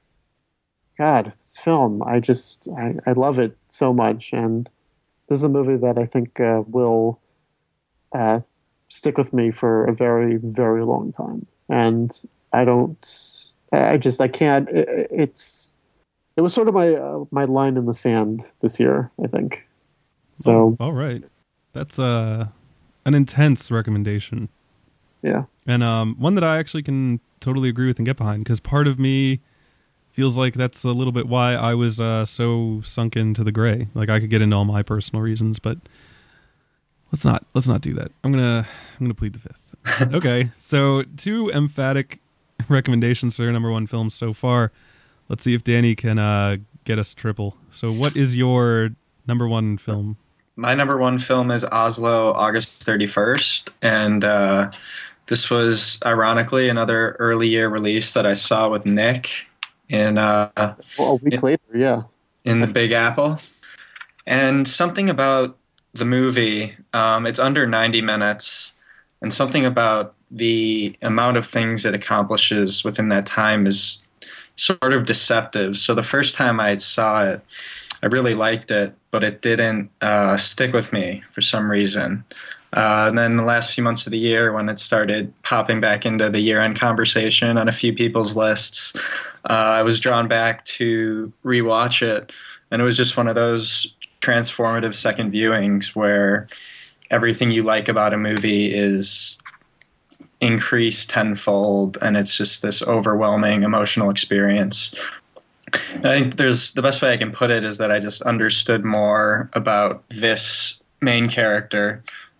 God, this film, I just, I, I love it so much. And this is a movie that I think uh, will uh, stick with me for a very, very long time. And I don't, I just, I can't, it, it's, it was sort of my, uh, my line in the sand this year, I think. So, Oh, all right. That's uh, an intense recommendation. yeah. And um, one that I actually can totally agree with and get behind, because part of me feels like that's a little bit why I was uh, so sunk into The Gray. Like, I could get into all my personal reasons, but let's not let's not do that. I'm gonna I'm gonna plead the fifth. Okay, so two emphatic recommendations for their number one films so far. Let's see if Danny can uh, get us triple. So, what is your number one film? My number one film is Oslo, August thirty-first, and uh, this was ironically another early year release that I saw with Nick in uh, Well, a week Yeah. later, yeah. in the Big Apple. And something about the movie, um, it's under ninety minutes, and something about the amount of things it accomplishes within that time is sort of deceptive. So the first time I saw it, I really liked it, but it didn't uh, stick with me for some reason. Uh, and then the last few months of the year, when it started popping back into the year-end conversation on a few people's lists, uh, I was drawn back to rewatch it. And it was just one of those transformative second viewings where everything you like about a movie is increased tenfold, and it's just this overwhelming emotional experience. And I think there's the best way I can put it is that I just understood more about this main character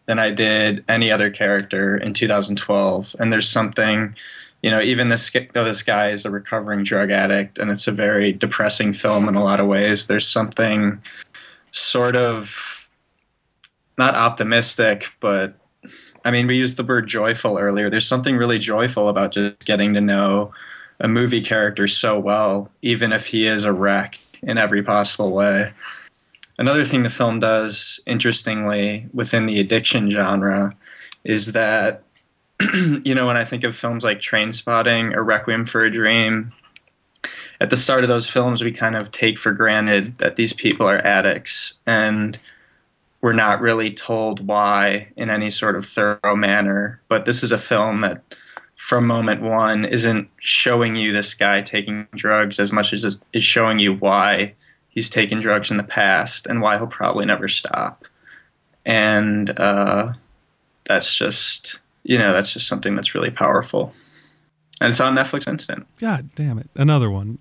than I did any other character in two thousand twelve. And there's something, you know, even this though this guy is a recovering drug addict, and it's a very depressing film in a lot of ways. There's something sort of not optimistic, but I mean, we used the word joyful earlier. There's something really joyful about just getting to know a movie character so well, even if he is a wreck in every possible way. Another thing the film does, interestingly, within the addiction genre is that, you know, when I think of films like Trainspotting or Requiem for a Dream, at the start of those films, we kind of take for granted that these people are addicts, and we're not really told why in any sort of thorough manner. But this is a film that, from moment one, isn't showing you this guy taking drugs as much as is showing you why he's taken drugs in the past and why he'll probably never stop. And uh, that's just, you know, that's just something that's really powerful. And it's on Netflix Instant. God damn it. Another one.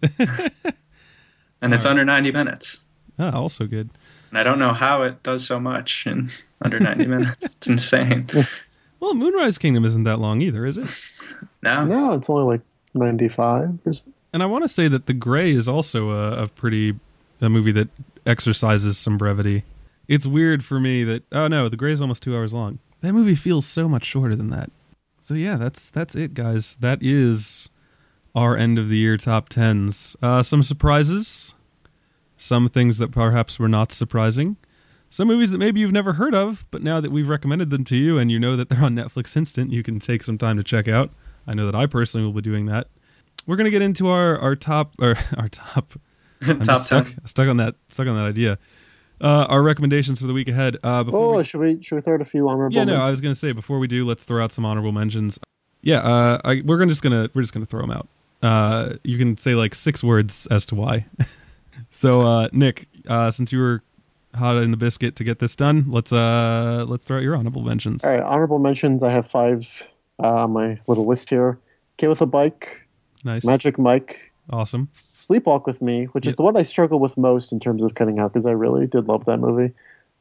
And it's under ninety minutes. Oh, also good. And I don't know how it does so much in under ninety minutes. It's insane. Well, Moonrise Kingdom isn't that long either, is it? No. No, it's only like ninety-five or something. And I want to say that The Grey is also a, a pretty a movie that exercises some brevity. It's weird for me that oh no, The Grey is almost two hours long. That movie feels so much shorter than that. So yeah, that's that's it, guys. That is our end of the year top tens. Uh, some surprises, some things that perhaps were not surprising, some movies that maybe you've never heard of, but now that we've recommended them to you and you know that they're on Netflix Instant, you can take some time to check out. I know that I personally will be doing that. We're gonna get into our our top or our top. I'm Top just stuck, ten. stuck on that stuck on that idea. Uh, our recommendations for the week ahead. Uh, before Oh, we, should we should we throw out a few honorable? yeah, no, I mentions? was gonna say before we do, let's throw out some honorable mentions. Yeah, uh, I, we're gonna just gonna we're just gonna throw them out. Uh, you can say like six words as to why. So, uh, Nick, uh, since you were hot in the biscuit to get this done, let's uh, let's throw out your honorable mentions. All right, honorable mentions. I have five uh, on my little list here. Kid with a Bike, Nice, Magic Mike, awesome. Sleepwalk with Me, which is Yep. the one I struggle with most in terms of cutting out because I really did love that movie.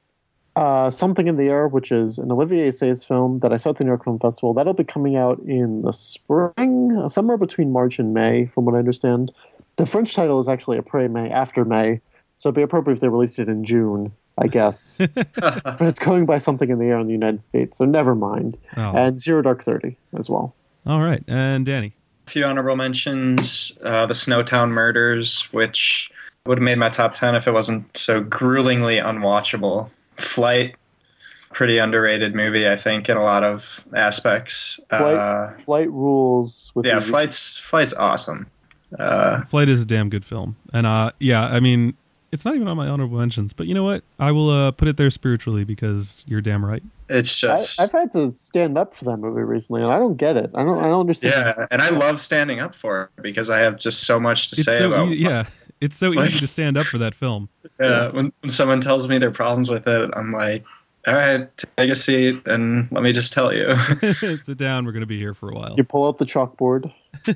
Uh, Something in the Air, which is an Olivier Assayas film that I saw at the New York Film Festival. That'll be coming out in the spring, uh, somewhere between March and May, from what I understand. The French title is actually Après May, after May, so it'd be appropriate if they released it in June, I guess. But it's going by Something in the Air in the United States, so never mind. Oh. And Zero Dark Thirty as well. All right, and Danny. A few honorable mentions. Uh, the Snowtown Murders, which would have made my top ten if it wasn't so gruelingly unwatchable. Flight, pretty underrated movie, I think, in a lot of aspects. Flight, Uh, Flight rules. With yeah, the- Flight's Flight's awesome. Uh, Flight is a damn good film, and uh, yeah, I mean, it's not even on my honorable mentions, but you know what? I will uh, put it there spiritually because you're damn right. it's I, just I've had to stand up for that movie recently, and I don't get it. I don't. I don't understand. yeah, and I love standing up for it because I have just so much to It's say so about. e- yeah, it's so Like- easy to stand up for that film. Yeah, when, when someone tells me their problems with it, I'm like, all right, take a seat and let me just tell you. Sit down. We're going to be here for a while. You pull out the chalkboard.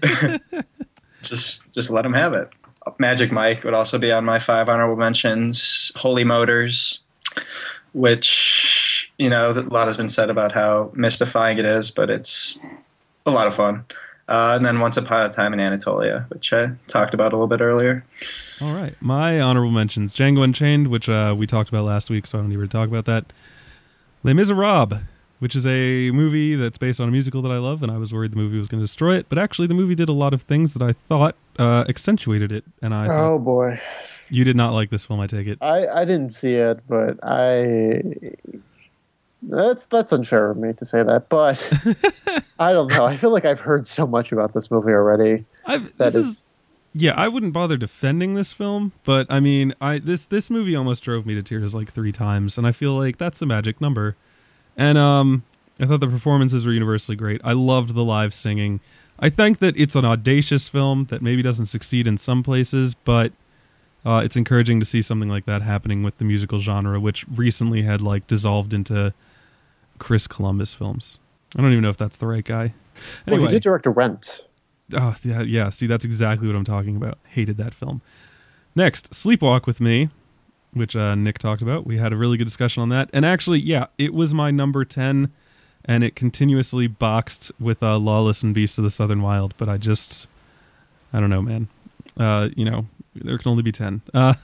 just just let them have it. Magic Mike would also be on my five honorable mentions. Holy Motors, which, you know, a lot has been said about how mystifying it is, but it's a lot of fun. Uh, and then Once Upon a Time in Anatolia, which I talked about a little bit earlier. All right. My honorable mentions. Django Unchained, which uh, we talked about last week, so I don't need to talk about that. Les Miserables, which is a movie that's based on a musical that I love, and I was worried the movie was going to destroy it, but actually the movie did a lot of things that I thought uh, accentuated it, and I thought, Oh boy, you did not like this film, I take it. I, I didn't see it, but I that's that's unfair of me to say that. But I don't know. I feel like I've heard so much about this movie already. I've, That this is, is, yeah, I wouldn't bother defending this film, but I mean, I this this movie almost drove me to tears like three times, and I feel like that's the magic number. And um, I thought the performances were universally great. I loved the live singing. I think that it's an audacious film that maybe doesn't succeed in some places, but uh, it's encouraging to see something like that happening with the musical genre, which recently had like dissolved into Chris Columbus films. I don't even know if that's the right guy. well, Anyway, he did direct a Rent. oh yeah, yeah. See, that's exactly what I'm talking about. Hated that film. Next, Sleepwalk with Me. which uh, Nick talked about. We had a really good discussion on that. And actually, yeah, it was my number ten, and it continuously boxed with uh, Lawless and Beast of the Southern Wild. But I just, I don't know, man. Uh, you know, there can only be ten. Uh,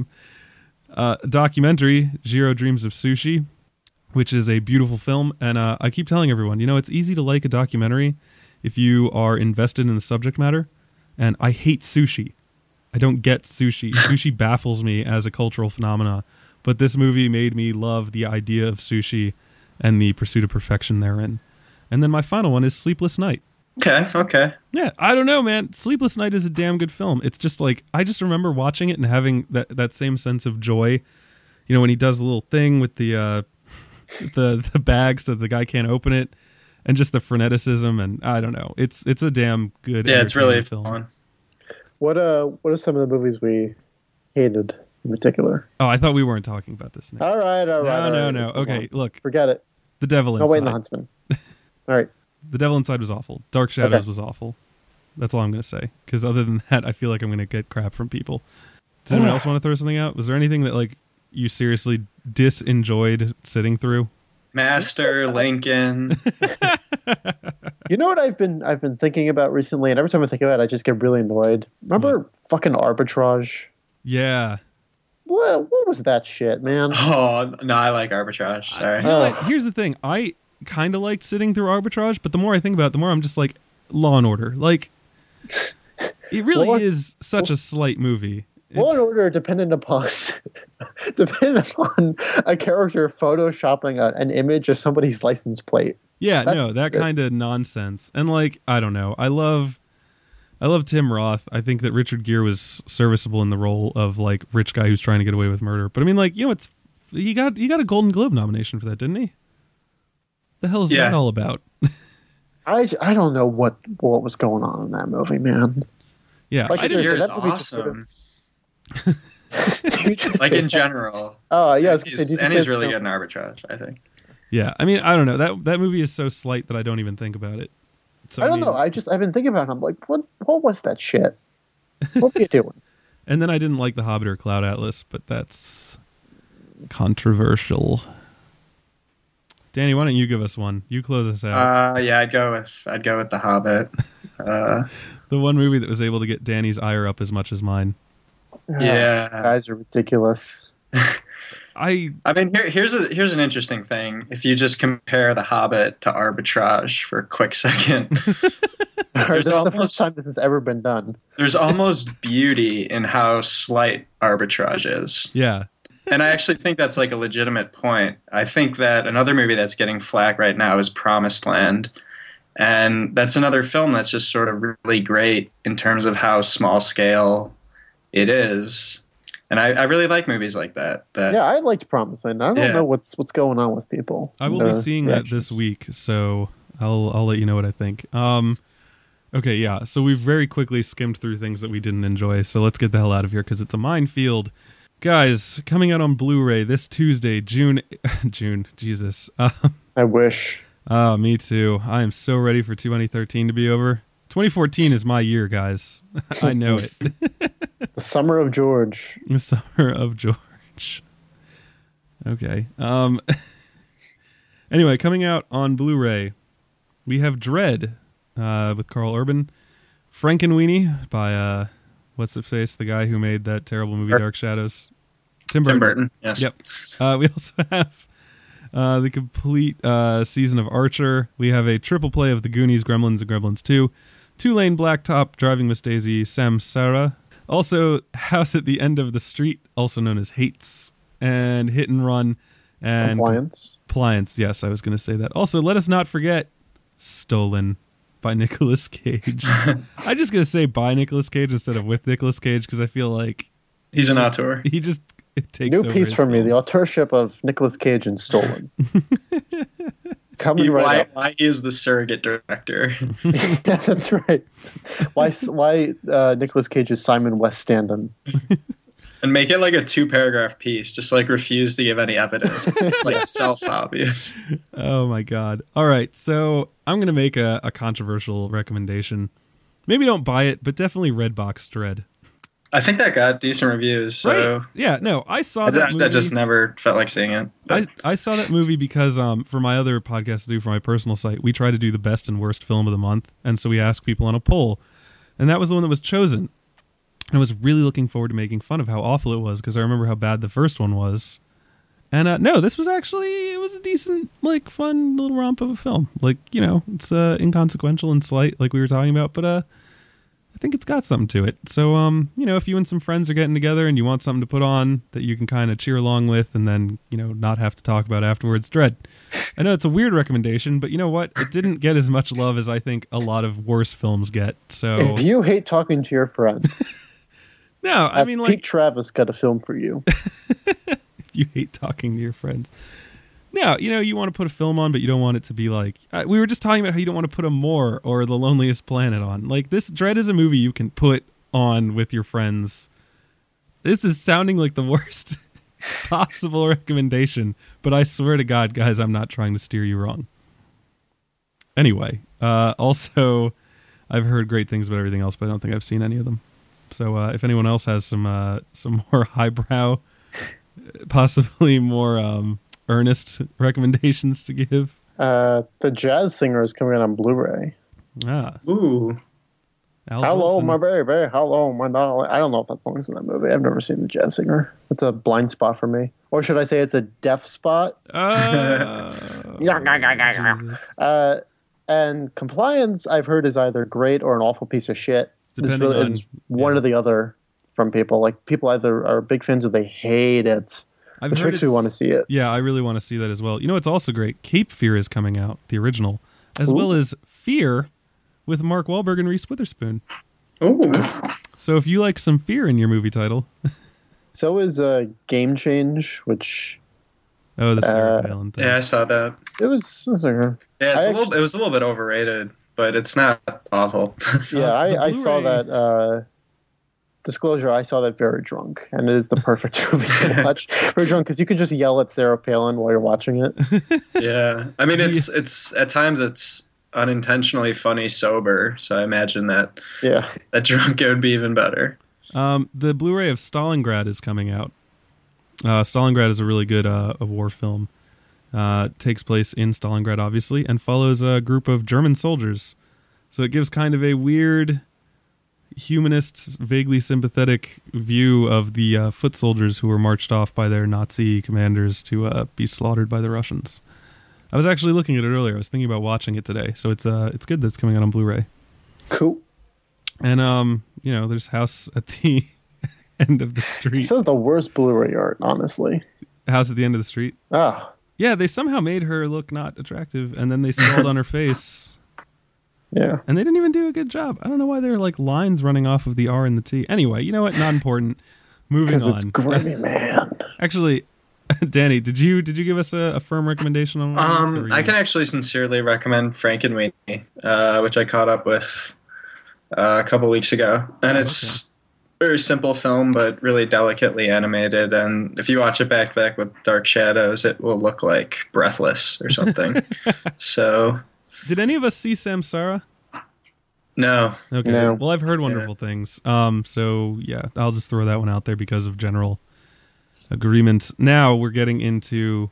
uh, documentary, Jiro Dreams of Sushi, which is a beautiful film. And uh, I keep telling everyone, you know, it's easy to like a documentary if you are invested in the subject matter. And I hate sushi. I don't get sushi. Sushi baffles me as a cultural phenomena. But this movie made me love the idea of sushi and the pursuit of perfection therein. And then my final one is Sleepless Night. Okay, okay. Yeah, I don't know, man. Sleepless Night is a damn good film. It's just like, I just remember watching it and having that, that same sense of joy. You know, when he does the little thing with the uh, the the bag so the guy can't open it, and just the freneticism, and I don't know. It's it's a damn good Yeah, it's really film. fun. What uh? What are some of the movies we hated in particular? Oh, I thought we weren't talking about this. Nick. All right, all right. No, all no, right, no. let's move Okay, on. look. Forget it. The Devil No Inside. way in the Huntsman. All right. The Devil Inside was awful. Dark Shadows Okay. was awful. That's all I'm going to say. Because other than that, I feel like I'm going to get crap from people. Does anyone else want to throw something out? Was there anything that like you seriously disenjoyed sitting through? Master, Lincoln. You know what I've been I've been thinking about recently, and every time I think about it, I just get really annoyed. Remember fucking Arbitrage? Yeah. What what was that shit, man? Oh, no, I like Arbitrage. Sorry. You know Oh. what? Here's the thing. I kind of liked sitting through Arbitrage, but the more I think about it, the more I'm just like, Law and Order. Like, it really Law- is such a slight movie. Law and Order dependent upon dependent upon a character photoshopping a, an image of somebody's license plate. Yeah, That- no, that kind of nonsense. And like, I don't know. I love I love Tim Roth. I think that Richard Gere was serviceable in the role of like rich guy who's trying to get away with murder. But I mean, like, you know, it's he got he got a Golden Globe nomination for that, didn't he? The hell is Yeah. that all about? I, I don't know what what was going on in that movie, man. Yeah, Like, I seriously, didn't. Year's that movie just sort of- awesome. You just Like say in that. general. Oh yeah, I was gonna He's- say, do you and think he's there's really no- good in Arbitrage, I think. Yeah, I mean, I don't know. That that movie is so slight that I don't even think about it. So I don't mean- know. I just I've been thinking about it. I'm like, what what was that shit? What were you doing? And then I didn't like The Hobbit or Cloud Atlas, but that's controversial. Danny, why don't you give us one? You close us out. Uh, yeah, I'd go with I'd go with The Hobbit. Uh, The one movie that was able to get Danny's ire up as much as mine. yeah. Oh, guys are ridiculous. I I mean, here, here's a here's an interesting thing. If you just compare The Hobbit to Arbitrage for a quick second, This is the almost- first time this has ever been done. there's almost beauty in how slight Arbitrage is. yeah. And I actually think that's like a legitimate point. I think that another movie that's getting flack right now is Promised Land. And that's another film that's just sort of really great in terms of how small scale it is. And I, I really like movies like that. that Yeah, I liked Promised Land. I don't Yeah. know what's what's going on with people. I will Uh, be seeing that this reactions. week, so I'll I'll let you know what I think. Um okay, yeah. So we've very quickly skimmed through things that we didn't enjoy. So let's get the hell out of here because it's a minefield. Guys, coming out on Blu-ray this Tuesday, June June, Jesus. Uh, I wish. oh, me too. I am so ready for twenty thirteen to be over. twenty fourteen is my year, guys. I know it. The Summer of George. The Summer of George. Okay. Um. Anyway, coming out on Blu-ray, we have Dread uh, with Carl Urban, Frankenweenie by uh, what's it face, the guy who made that terrible movie Bur- Dark Shadows, Tim Burton. Tim Burton. Yes. Yep. Uh, we also have uh, the complete uh, season of Archer. We have a triple play of The Goonies, Gremlins, and Gremlins two. Two-lane blacktop, Driving Miss Daisy, Samsara. Also, House at the End of the Street, also known as Hates, and Hit and Run, and Compliance. Compliance. Yes, I was going to say that. Also, let us not forget Stolen by Nicolas Cage. I'm just going to say by Nicolas Cage instead of with Nicolas Cage because I feel like He's an just- auteur. He just it takes New over piece his from me: the films. authorship of Nicolas Cage and Stolen. Coming He, right why, up. why he is the surrogate director. Yeah, that's right. Why? Why uh, Nicolas Cage is Simon West Standen? And make it like a two paragraph piece. Just like refuse to give any evidence. It's just like self obvious. Oh my god. All right, so I'm going to make a, a controversial recommendation. Maybe don't buy it, but definitely Redbox Dread. I think that got decent reviews. So Right? Yeah. No, I saw I, that. I movie. just never felt like seeing it. I, But I saw that movie because um for my other podcast to do for my personal site, we try to do the best and worst film of the month, and so we ask people on a poll, and that was the one that was chosen. And I was really looking forward to making fun of how awful it was because I remember how bad the first one was. And uh, no, this was actually it was a decent, like, fun little romp of a film. Like, you know, it's uh, inconsequential and slight, like we were talking about, but uh, I think it's got something to it. So, um, you know, if you and some friends are getting together and you want something to put on that you can kind of cheer along with, and then, you know, not have to talk about afterwards, Dread. I know it's a weird recommendation, but you know what? It didn't get as much love as I think a lot of worse films get. So, If you hate talking to your friends, no, I I've mean, Pete like, Travis got a film for you. you hate talking to your friends. No, you know, you want to put a film on, but you don't want it to be like... Uh, we were just talking about how you don't want to put a More or The Loneliest Planet on. Like, this Dread is a movie you can put on with your friends. This is sounding like the worst possible recommendation, but I swear to God, guys, I'm not trying to steer you wrong. Anyway, uh, also, I've heard great things about everything else, but I don't think I've seen any of them. So uh, if anyone else has some uh, some more highbrow... possibly more um, earnest recommendations to give. Uh, the Jazz Singer is coming out on Blu-ray. Ah, ooh, Al Hello, Jolson. my baby. Hello, my darling. I don't know if that song's in that movie. I've never seen the Jazz Singer. It's a blind spot for me, or should I say, it's a deaf spot? Uh, Jesus. Uh, and Compliance, I've heard, is either great or an awful piece of shit. It's, Depending really, on- it's one yeah. or the other from people. Like, people either are big fans or they hate it, I've which heard makes me it's- want to see it. Yeah, I really want to see that as well. You know, it's also great. Cape Fear is coming out, the original, as Ooh. well as Fear with Mark Wahlberg and Reese Witherspoon. ooh. So if you like some fear in your movie title, So is uh, Game Change, which oh, the Sarah Uh, Palin thing. Yeah, I saw that. it was. It was okay. Yeah, it's I a little. It was a little bit overrated, but it's not awful. Yeah, Uh, the I, I saw Blu-ray- that. Uh, disclosure, I saw that very drunk, and it is the perfect movie to watch. Very drunk, because you can just yell at Sarah Palin while you're watching it. Yeah, I mean, it's it's at times it's unintentionally funny sober, so I imagine that Yeah. that drunk it would be even better. Um, the Blu-ray of Stalingrad is coming out. Uh, Stalingrad is a really good uh, a war film. Uh, it takes place in Stalingrad, obviously, and follows a group of German soldiers. So it gives kind of a weird, humanist, vaguely sympathetic view of the uh, foot soldiers who were marched off by their Nazi commanders to uh, be slaughtered by the Russians. I was actually looking at it earlier. I was thinking about watching it today, so it's uh, it's good that it's coming out on Blu-ray. Cool. And um, you know, there's House at the end of the It street. says the worst Blu-ray art, honestly. House at the end of the street. Ah, Yeah, they somehow made her look not attractive, and then they scrawled on her face, yeah. and they didn't even do a good job. I don't know why there are like lines running off of the R and the T. Anyway, you know what? Not important. Moving Because it's on. Grammy Man. Actually, Danny, did you did you give us a, a firm recommendation on one of these, Um, or I you- can actually sincerely recommend Frankenweenie, uh, which I caught up with uh, a couple weeks ago, and Oh, it's a very simple film, but really delicately animated. And if you watch it back to back with Dark Shadows, it will look like Breathless or something. So, Did any of us see Samsara? no, Okay. No. Well, I've heard wonderful things. Um, so yeah, I'll just throw that one out there because of general agreement. Now we're getting into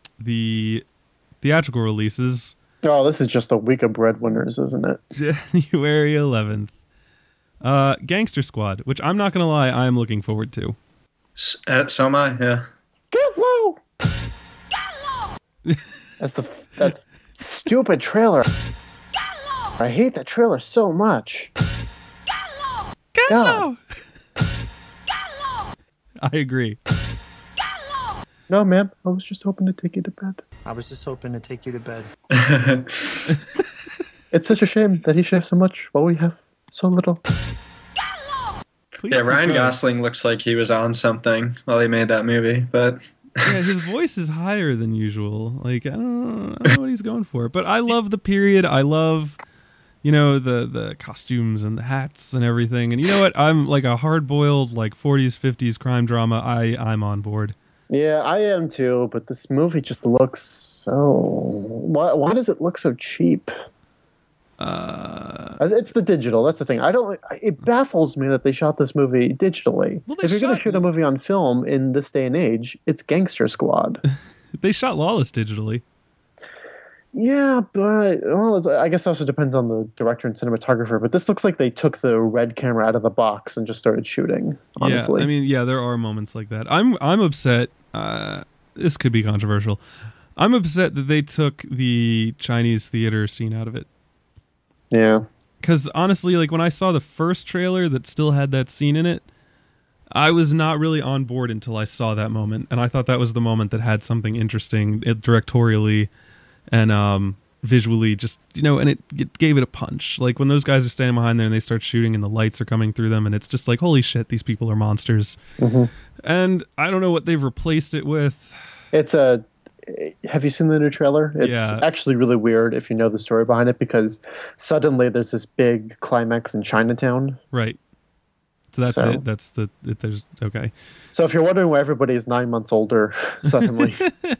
the theatrical releases. Oh, this is just a week of breadwinners, isn't it? January eleventh. Uh, Gangster Squad, which I'm not going to lie, I am looking forward to. S- uh, so am I. Yeah. Get low! That's the that stupid trailer. I hate that trailer so much. God. I agree. No, ma'am. I was just hoping to take you to bed. I was just hoping to take you to bed. It's such a shame that he should have so much while we have so little. Please Yeah, keep Ryan going. Gosling looks like he was on something while he made that movie, but Yeah, his voice is higher than usual. Like I don't, I don't know what he's going for, but I love the period. I love, you know, the the costumes and the hats and everything. And you know what? I'm like a hard boiled like forties, fifties crime drama. I I'm on board. Yeah, I am too, but this movie just looks so... Why, why does it look so cheap? Uh, Uh, It's the digital. That's the thing. I don't. It baffles me that they shot this movie digitally. Well, they if you're going to shot- shoot a movie on film in this day and age, it's Gangster Squad. They shot Lawless digitally. Yeah, but well, it's, I guess it also depends on the director and cinematographer. But this looks like they took the red camera out of the box and just started shooting. Honestly, Yeah, I mean, yeah, there are moments like that. I'm I'm upset. Uh, this could be controversial. I'm upset that they took the Chinese theater scene out of it. yeah. Because honestly, like when I saw the first trailer that still had that scene in it, I was not really on board until I saw that moment, and I thought that was the moment that had something interesting it, directorially and um, visually, just you know, and it, it gave it a punch. Like when those guys are standing behind there and they start shooting, and the lights are coming through them, and it's just like, holy shit, these people are monsters. Mm-hmm. And I don't know what they've replaced it with. It's a. Have you seen the new trailer? It's Yeah. actually really weird if you know the story behind it, because suddenly there's this big climax in Chinatown. Right. So that's So- it. That's the. It, there's okay. So if you're wondering why everybody is nine months older suddenly,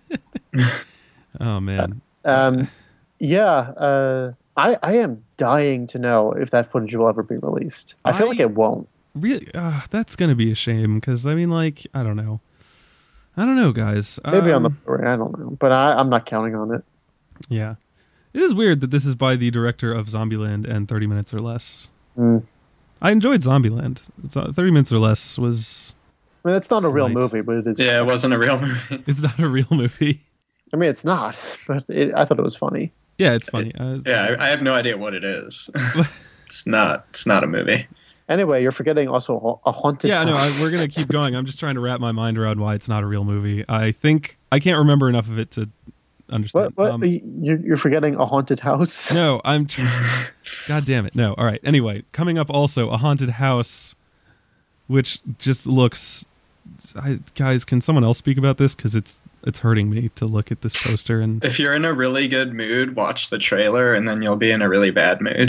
Oh man. um, yeah, uh, I I am dying to know if that footage will ever be released. I feel I- like it won't. Really, uh, that's gonna be a shame because I mean, like, I don't know, I don't know, guys. Maybe on the Um, story, I don't know, but I, I'm not counting on it. yeah, it is weird that this is by the director of Zombieland and thirty Minutes or Less. Mm. I enjoyed Zombieland. It's, uh, thirty Minutes or Less was. I mean, it's not a real Slight. movie, but it is. Yeah, it wasn't a real movie. It's not a real movie. I mean, it's not, but it, I thought it was funny. Yeah, it's funny. Uh, Yeah, I, I have no idea what it is. It's not. It's not a movie. Anyway, you're forgetting also a haunted. yeah, no, I, house. we're gonna keep going. I'm just trying to wrap my mind around why it's not a real movie. I think I can't remember enough of it to understand. What? What? Um, you're, you're forgetting a haunted house. No, I'm. Tr- God damn it! No. All right. Anyway, coming up also a haunted house, which just looks. I, guys, can someone else speak about this? Because it's it's hurting me to look at this poster and. If you're in a really good mood, watch the trailer, and then you'll be in a really bad mood.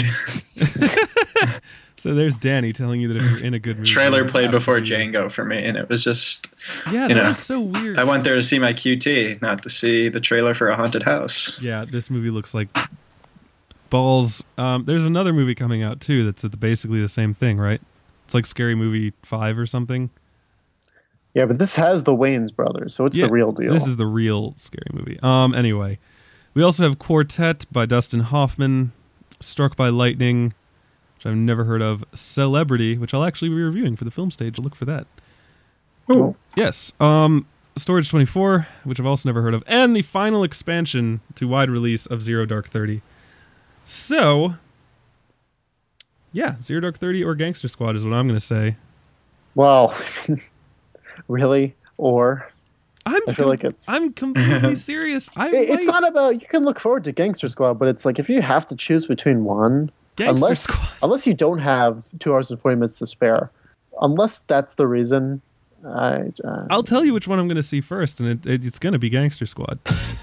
So there's Danny telling you that if you're in a good mood. Trailer you played have before to be- Django for me, and it was just. Yeah, you that know, was so weird. I went there to see my Q T, not to see the trailer for a haunted house. Yeah, this movie looks like balls. Um, there's another movie coming out too that's basically the same thing, right? It's like Scary Movie five or something. Yeah, but this has the Wayans brothers, so it's Yeah, the real deal. This is the real Scary Movie. Um, anyway, we also have Quartet by Dustin Hoffman, Struck by Lightning, which I've never heard of, Celebrity, which I'll actually be reviewing for the film stage. Look for that. Cool. Yes. Um, Storage twenty-four, which I've also never heard of, and the final expansion to wide release of Zero Dark Thirty. So, yeah, Zero Dark Thirty or Gangster Squad is what I'm going to say. Well, really? Or I'm I feel like it's- I'm completely serious. I It- it's might- not about. You can look forward to Gangster Squad, but it's like if you have to choose between one, Gangster unless Squad. unless you don't have two hours and forty minutes to spare, unless that's the reason. I, uh, I'll tell you which one I'm going to see first, and it, it, it's going to be Gangster Squad.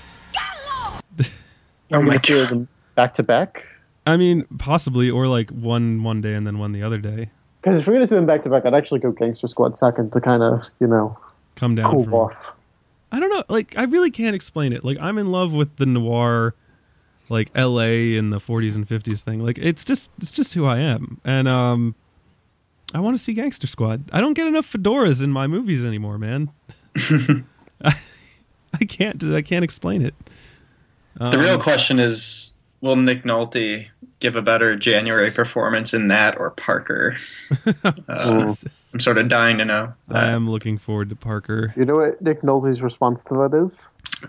I'm my gonna see them back to back. I mean, possibly, or like one one day and then one the other day. Because if we're gonna see them back to back, I'd actually go Gangster Squad second to kind of you know Come down cool from. off. I don't know. Like, I really can't explain it. Like, I'm in love with the noir, like L A in the forties and fifties thing. Like, it's just it's just who I am, and um, I want to see Gangster Squad. I don't get enough fedoras in my movies anymore, man. I, I can't. I can't explain it. The real Um, question is, will Nick Nolte give a better January performance in that or Parker? Uh, Jesus. I'm sort of dying to know. I am looking forward to Parker. You know what Nick Nolte's response to that is?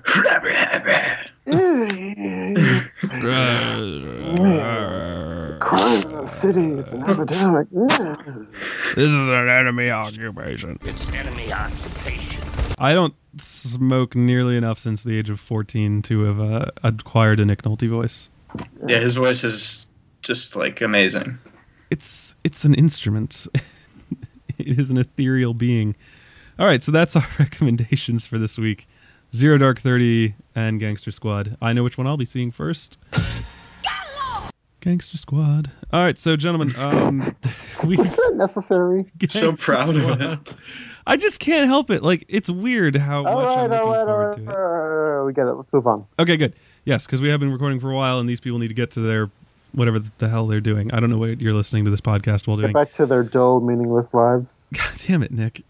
Crime in the city is an epidemic. This is an enemy occupation. It's enemy occupation. I don't smoke nearly enough since the age of fourteen to have uh, acquired a Nick Nolte voice. Yeah, his voice is just like amazing. It's it's an instrument. It is an ethereal being. All right, so that's our recommendations for this week. Zero Dark Thirty and Gangster Squad. I know which one I'll be seeing first. Gangster Squad. All right, so gentlemen, um, we Is that necessary? So Gangster proud of Squad. I just can't help it. Like, it's weird how All much right, I'm looking all right, all forward right, to it. all right, all right. We get it. Let's move on. Okay, good. Yes, because we have been recording for a while, and these people need to get to their whatever the hell they're doing. I don't know what you're listening to this podcast while Get doing. back to their dull, meaningless lives. God damn it, Nick.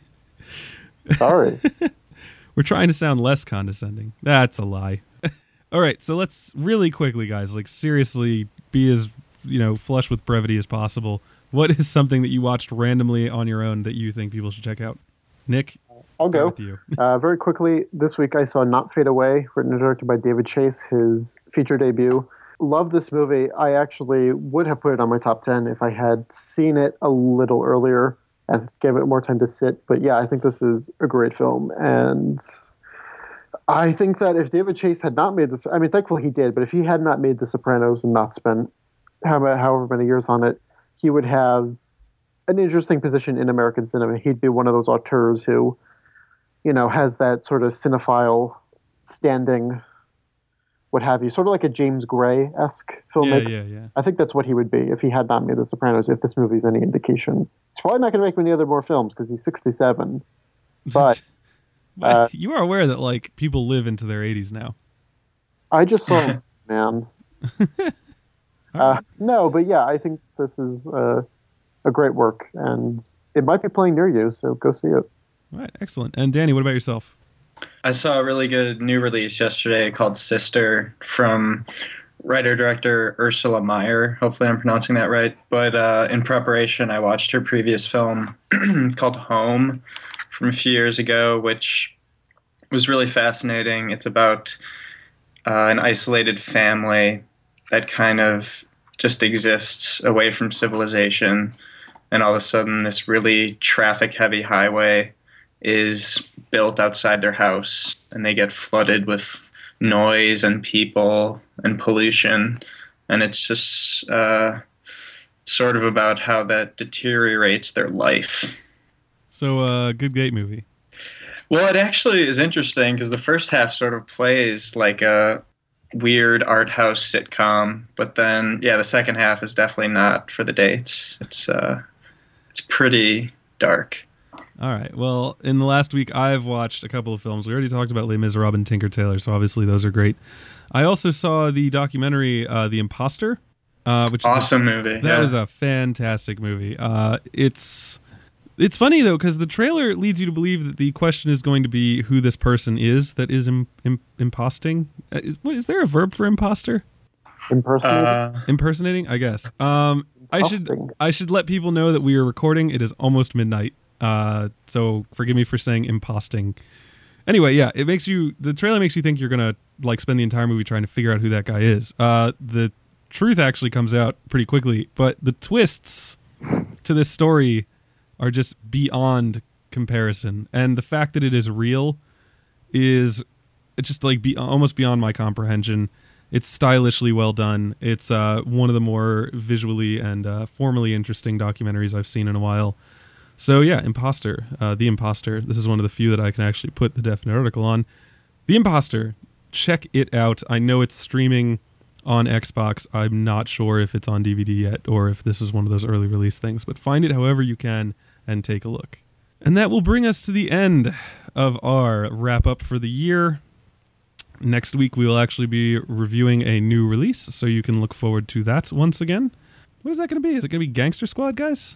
Sorry. We're trying to sound less condescending. That's a lie. All right, so let's really quickly, guys, like seriously be as, you know, flush with brevity as possible. What is something that you watched randomly on your own that you think people should check out? Nick, I'll start go. with you. Uh, very quickly, this week I saw Not Fade Away, written and directed by David Chase, his feature debut. Love this movie. I actually would have put it on my top ten if I had seen it a little earlier and gave it more time to sit. But yeah, I think this is a great film. And I think that if David Chase had not made this, I mean, thankfully he did, but if he had not made The Sopranos and not spent however however many years on it, he would have an interesting position in American cinema. He'd be one of those auteurs who, you know, has that sort of cinephile standing, what have you, sort of like a James Gray-esque Yeah, filmmaker. yeah, yeah. I think that's what he would be if he had not made The Sopranos, if this movie's any indication. He's probably not going to make many other more films because he's sixty-seven. But But uh, you are aware that like people live into their eighties now. I just saw man. Uh, no, but yeah, I think this is uh, a great work, and it might be playing near you, so go see it. All right, excellent. And Danny, what about yourself? I saw a really good new release yesterday called Sister from writer-director Ursula Meyer. Hopefully I'm pronouncing that right. But uh, in preparation, I watched her previous film called Home from a few years ago, which was really fascinating. It's about uh, an isolated family that kind of just exists away from civilization. And all of a sudden, this really traffic-heavy highway is built outside their house, and they get flooded with noise and people and pollution. And it's just uh, sort of about how that deteriorates their life. So, uh, good gate movie. Well, it actually is interesting because the first half sort of plays like a weird art house sitcom, but then, yeah, the second half is definitely not for the dates. It's uh, it's pretty dark. All right. Well, in the last week, I've watched a couple of films. We already talked about Les Miserables and Tinker Tailor, so obviously those are great. I also saw the documentary uh, The Imposter, uh, which Awesome is a, movie. That yeah. was a fantastic movie. Uh, it's it's funny though because the trailer leads you to believe that the question is going to be who this person is that is im- im- imposting. Uh, is, what, is there a verb for imposter? Impersonating? Uh, Impersonating, I guess. Um, I should Imposting. I should let people know that we are recording. It is almost midnight. Uh, so forgive me for saying imposting. Anyway, yeah, it makes you, the trailer makes you think you're gonna like spend the entire movie trying to figure out who that guy is. Uh, the truth actually comes out pretty quickly, but the twists to this story are just beyond comparison, and the fact that it is real is it's just like be, almost beyond my comprehension. It's stylishly well done. It's uh, one of the more visually and uh, formally interesting documentaries I've seen in a while. So yeah, Imposter, uh, The Imposter. This is one of the few that I can actually put the definite article on. The Imposter. Check it out. I know it's streaming on Xbox. I'm not sure if it's on D V D yet or if this is one of those early release things, but find it however you can and take a look. And that will bring us to the end of our wrap up for the year. Next week we will actually be reviewing a new release, so you can look forward to that once again. What is that going to be? Is it going to be Gangster Squad, guys?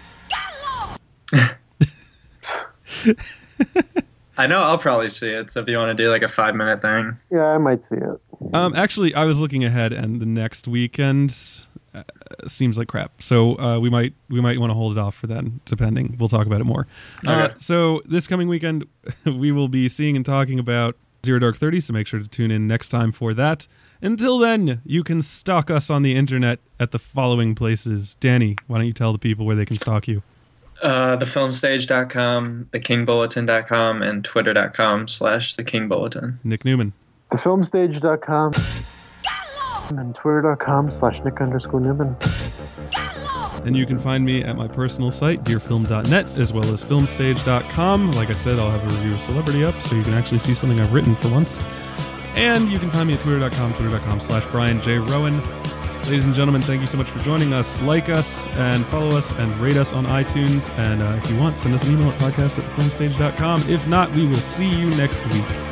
I know I'll probably see it, so if you want to do like a five minute thing. Yeah, I might see it. Um, actually, I was looking ahead, and the next weekend uh, seems like crap. So uh, we might we might want to hold it off for then, depending. We'll talk about it more. Uh, Okay. so this coming weekend, we will be seeing and talking about Zero Dark Thirty. So make sure to tune in next time for that. Until then, you can stalk us on the internet at the following places. Danny, why don't you tell the people where they can stalk you? Uh, the film stage dot com, the king bulletin dot com, and twitter dot com slash the king bulletin. Nick Newman. the film stage dot com and twitter dot com slash Nick underscore Newman. And you can find me at my personal site, dear film dot net, as well as film stage dot com. Like I said, I'll have a review of Celebrity up, so you can actually see something I've written for once. And you can find me at twitter dot com, twitter dot com slash Brian J. Rowan. Ladies and gentlemen, thank you so much for joining us. Like us and follow us and rate us on iTunes. And uh, if you want, send us an email at podcast at the film stage dot com. If not, we will see you next week.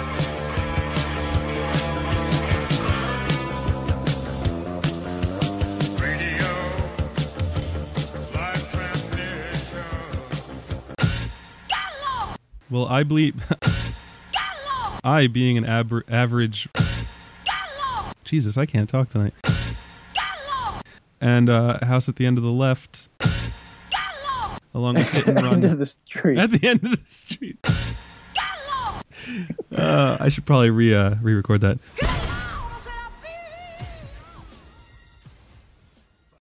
Well, I bleep. I, being an ab- average. Jesus, I can't talk tonight. And uh, House at the End of the Left. Along with Hit and Run. End of the street. At the end of the street. Uh, I should probably re uh, re-record that.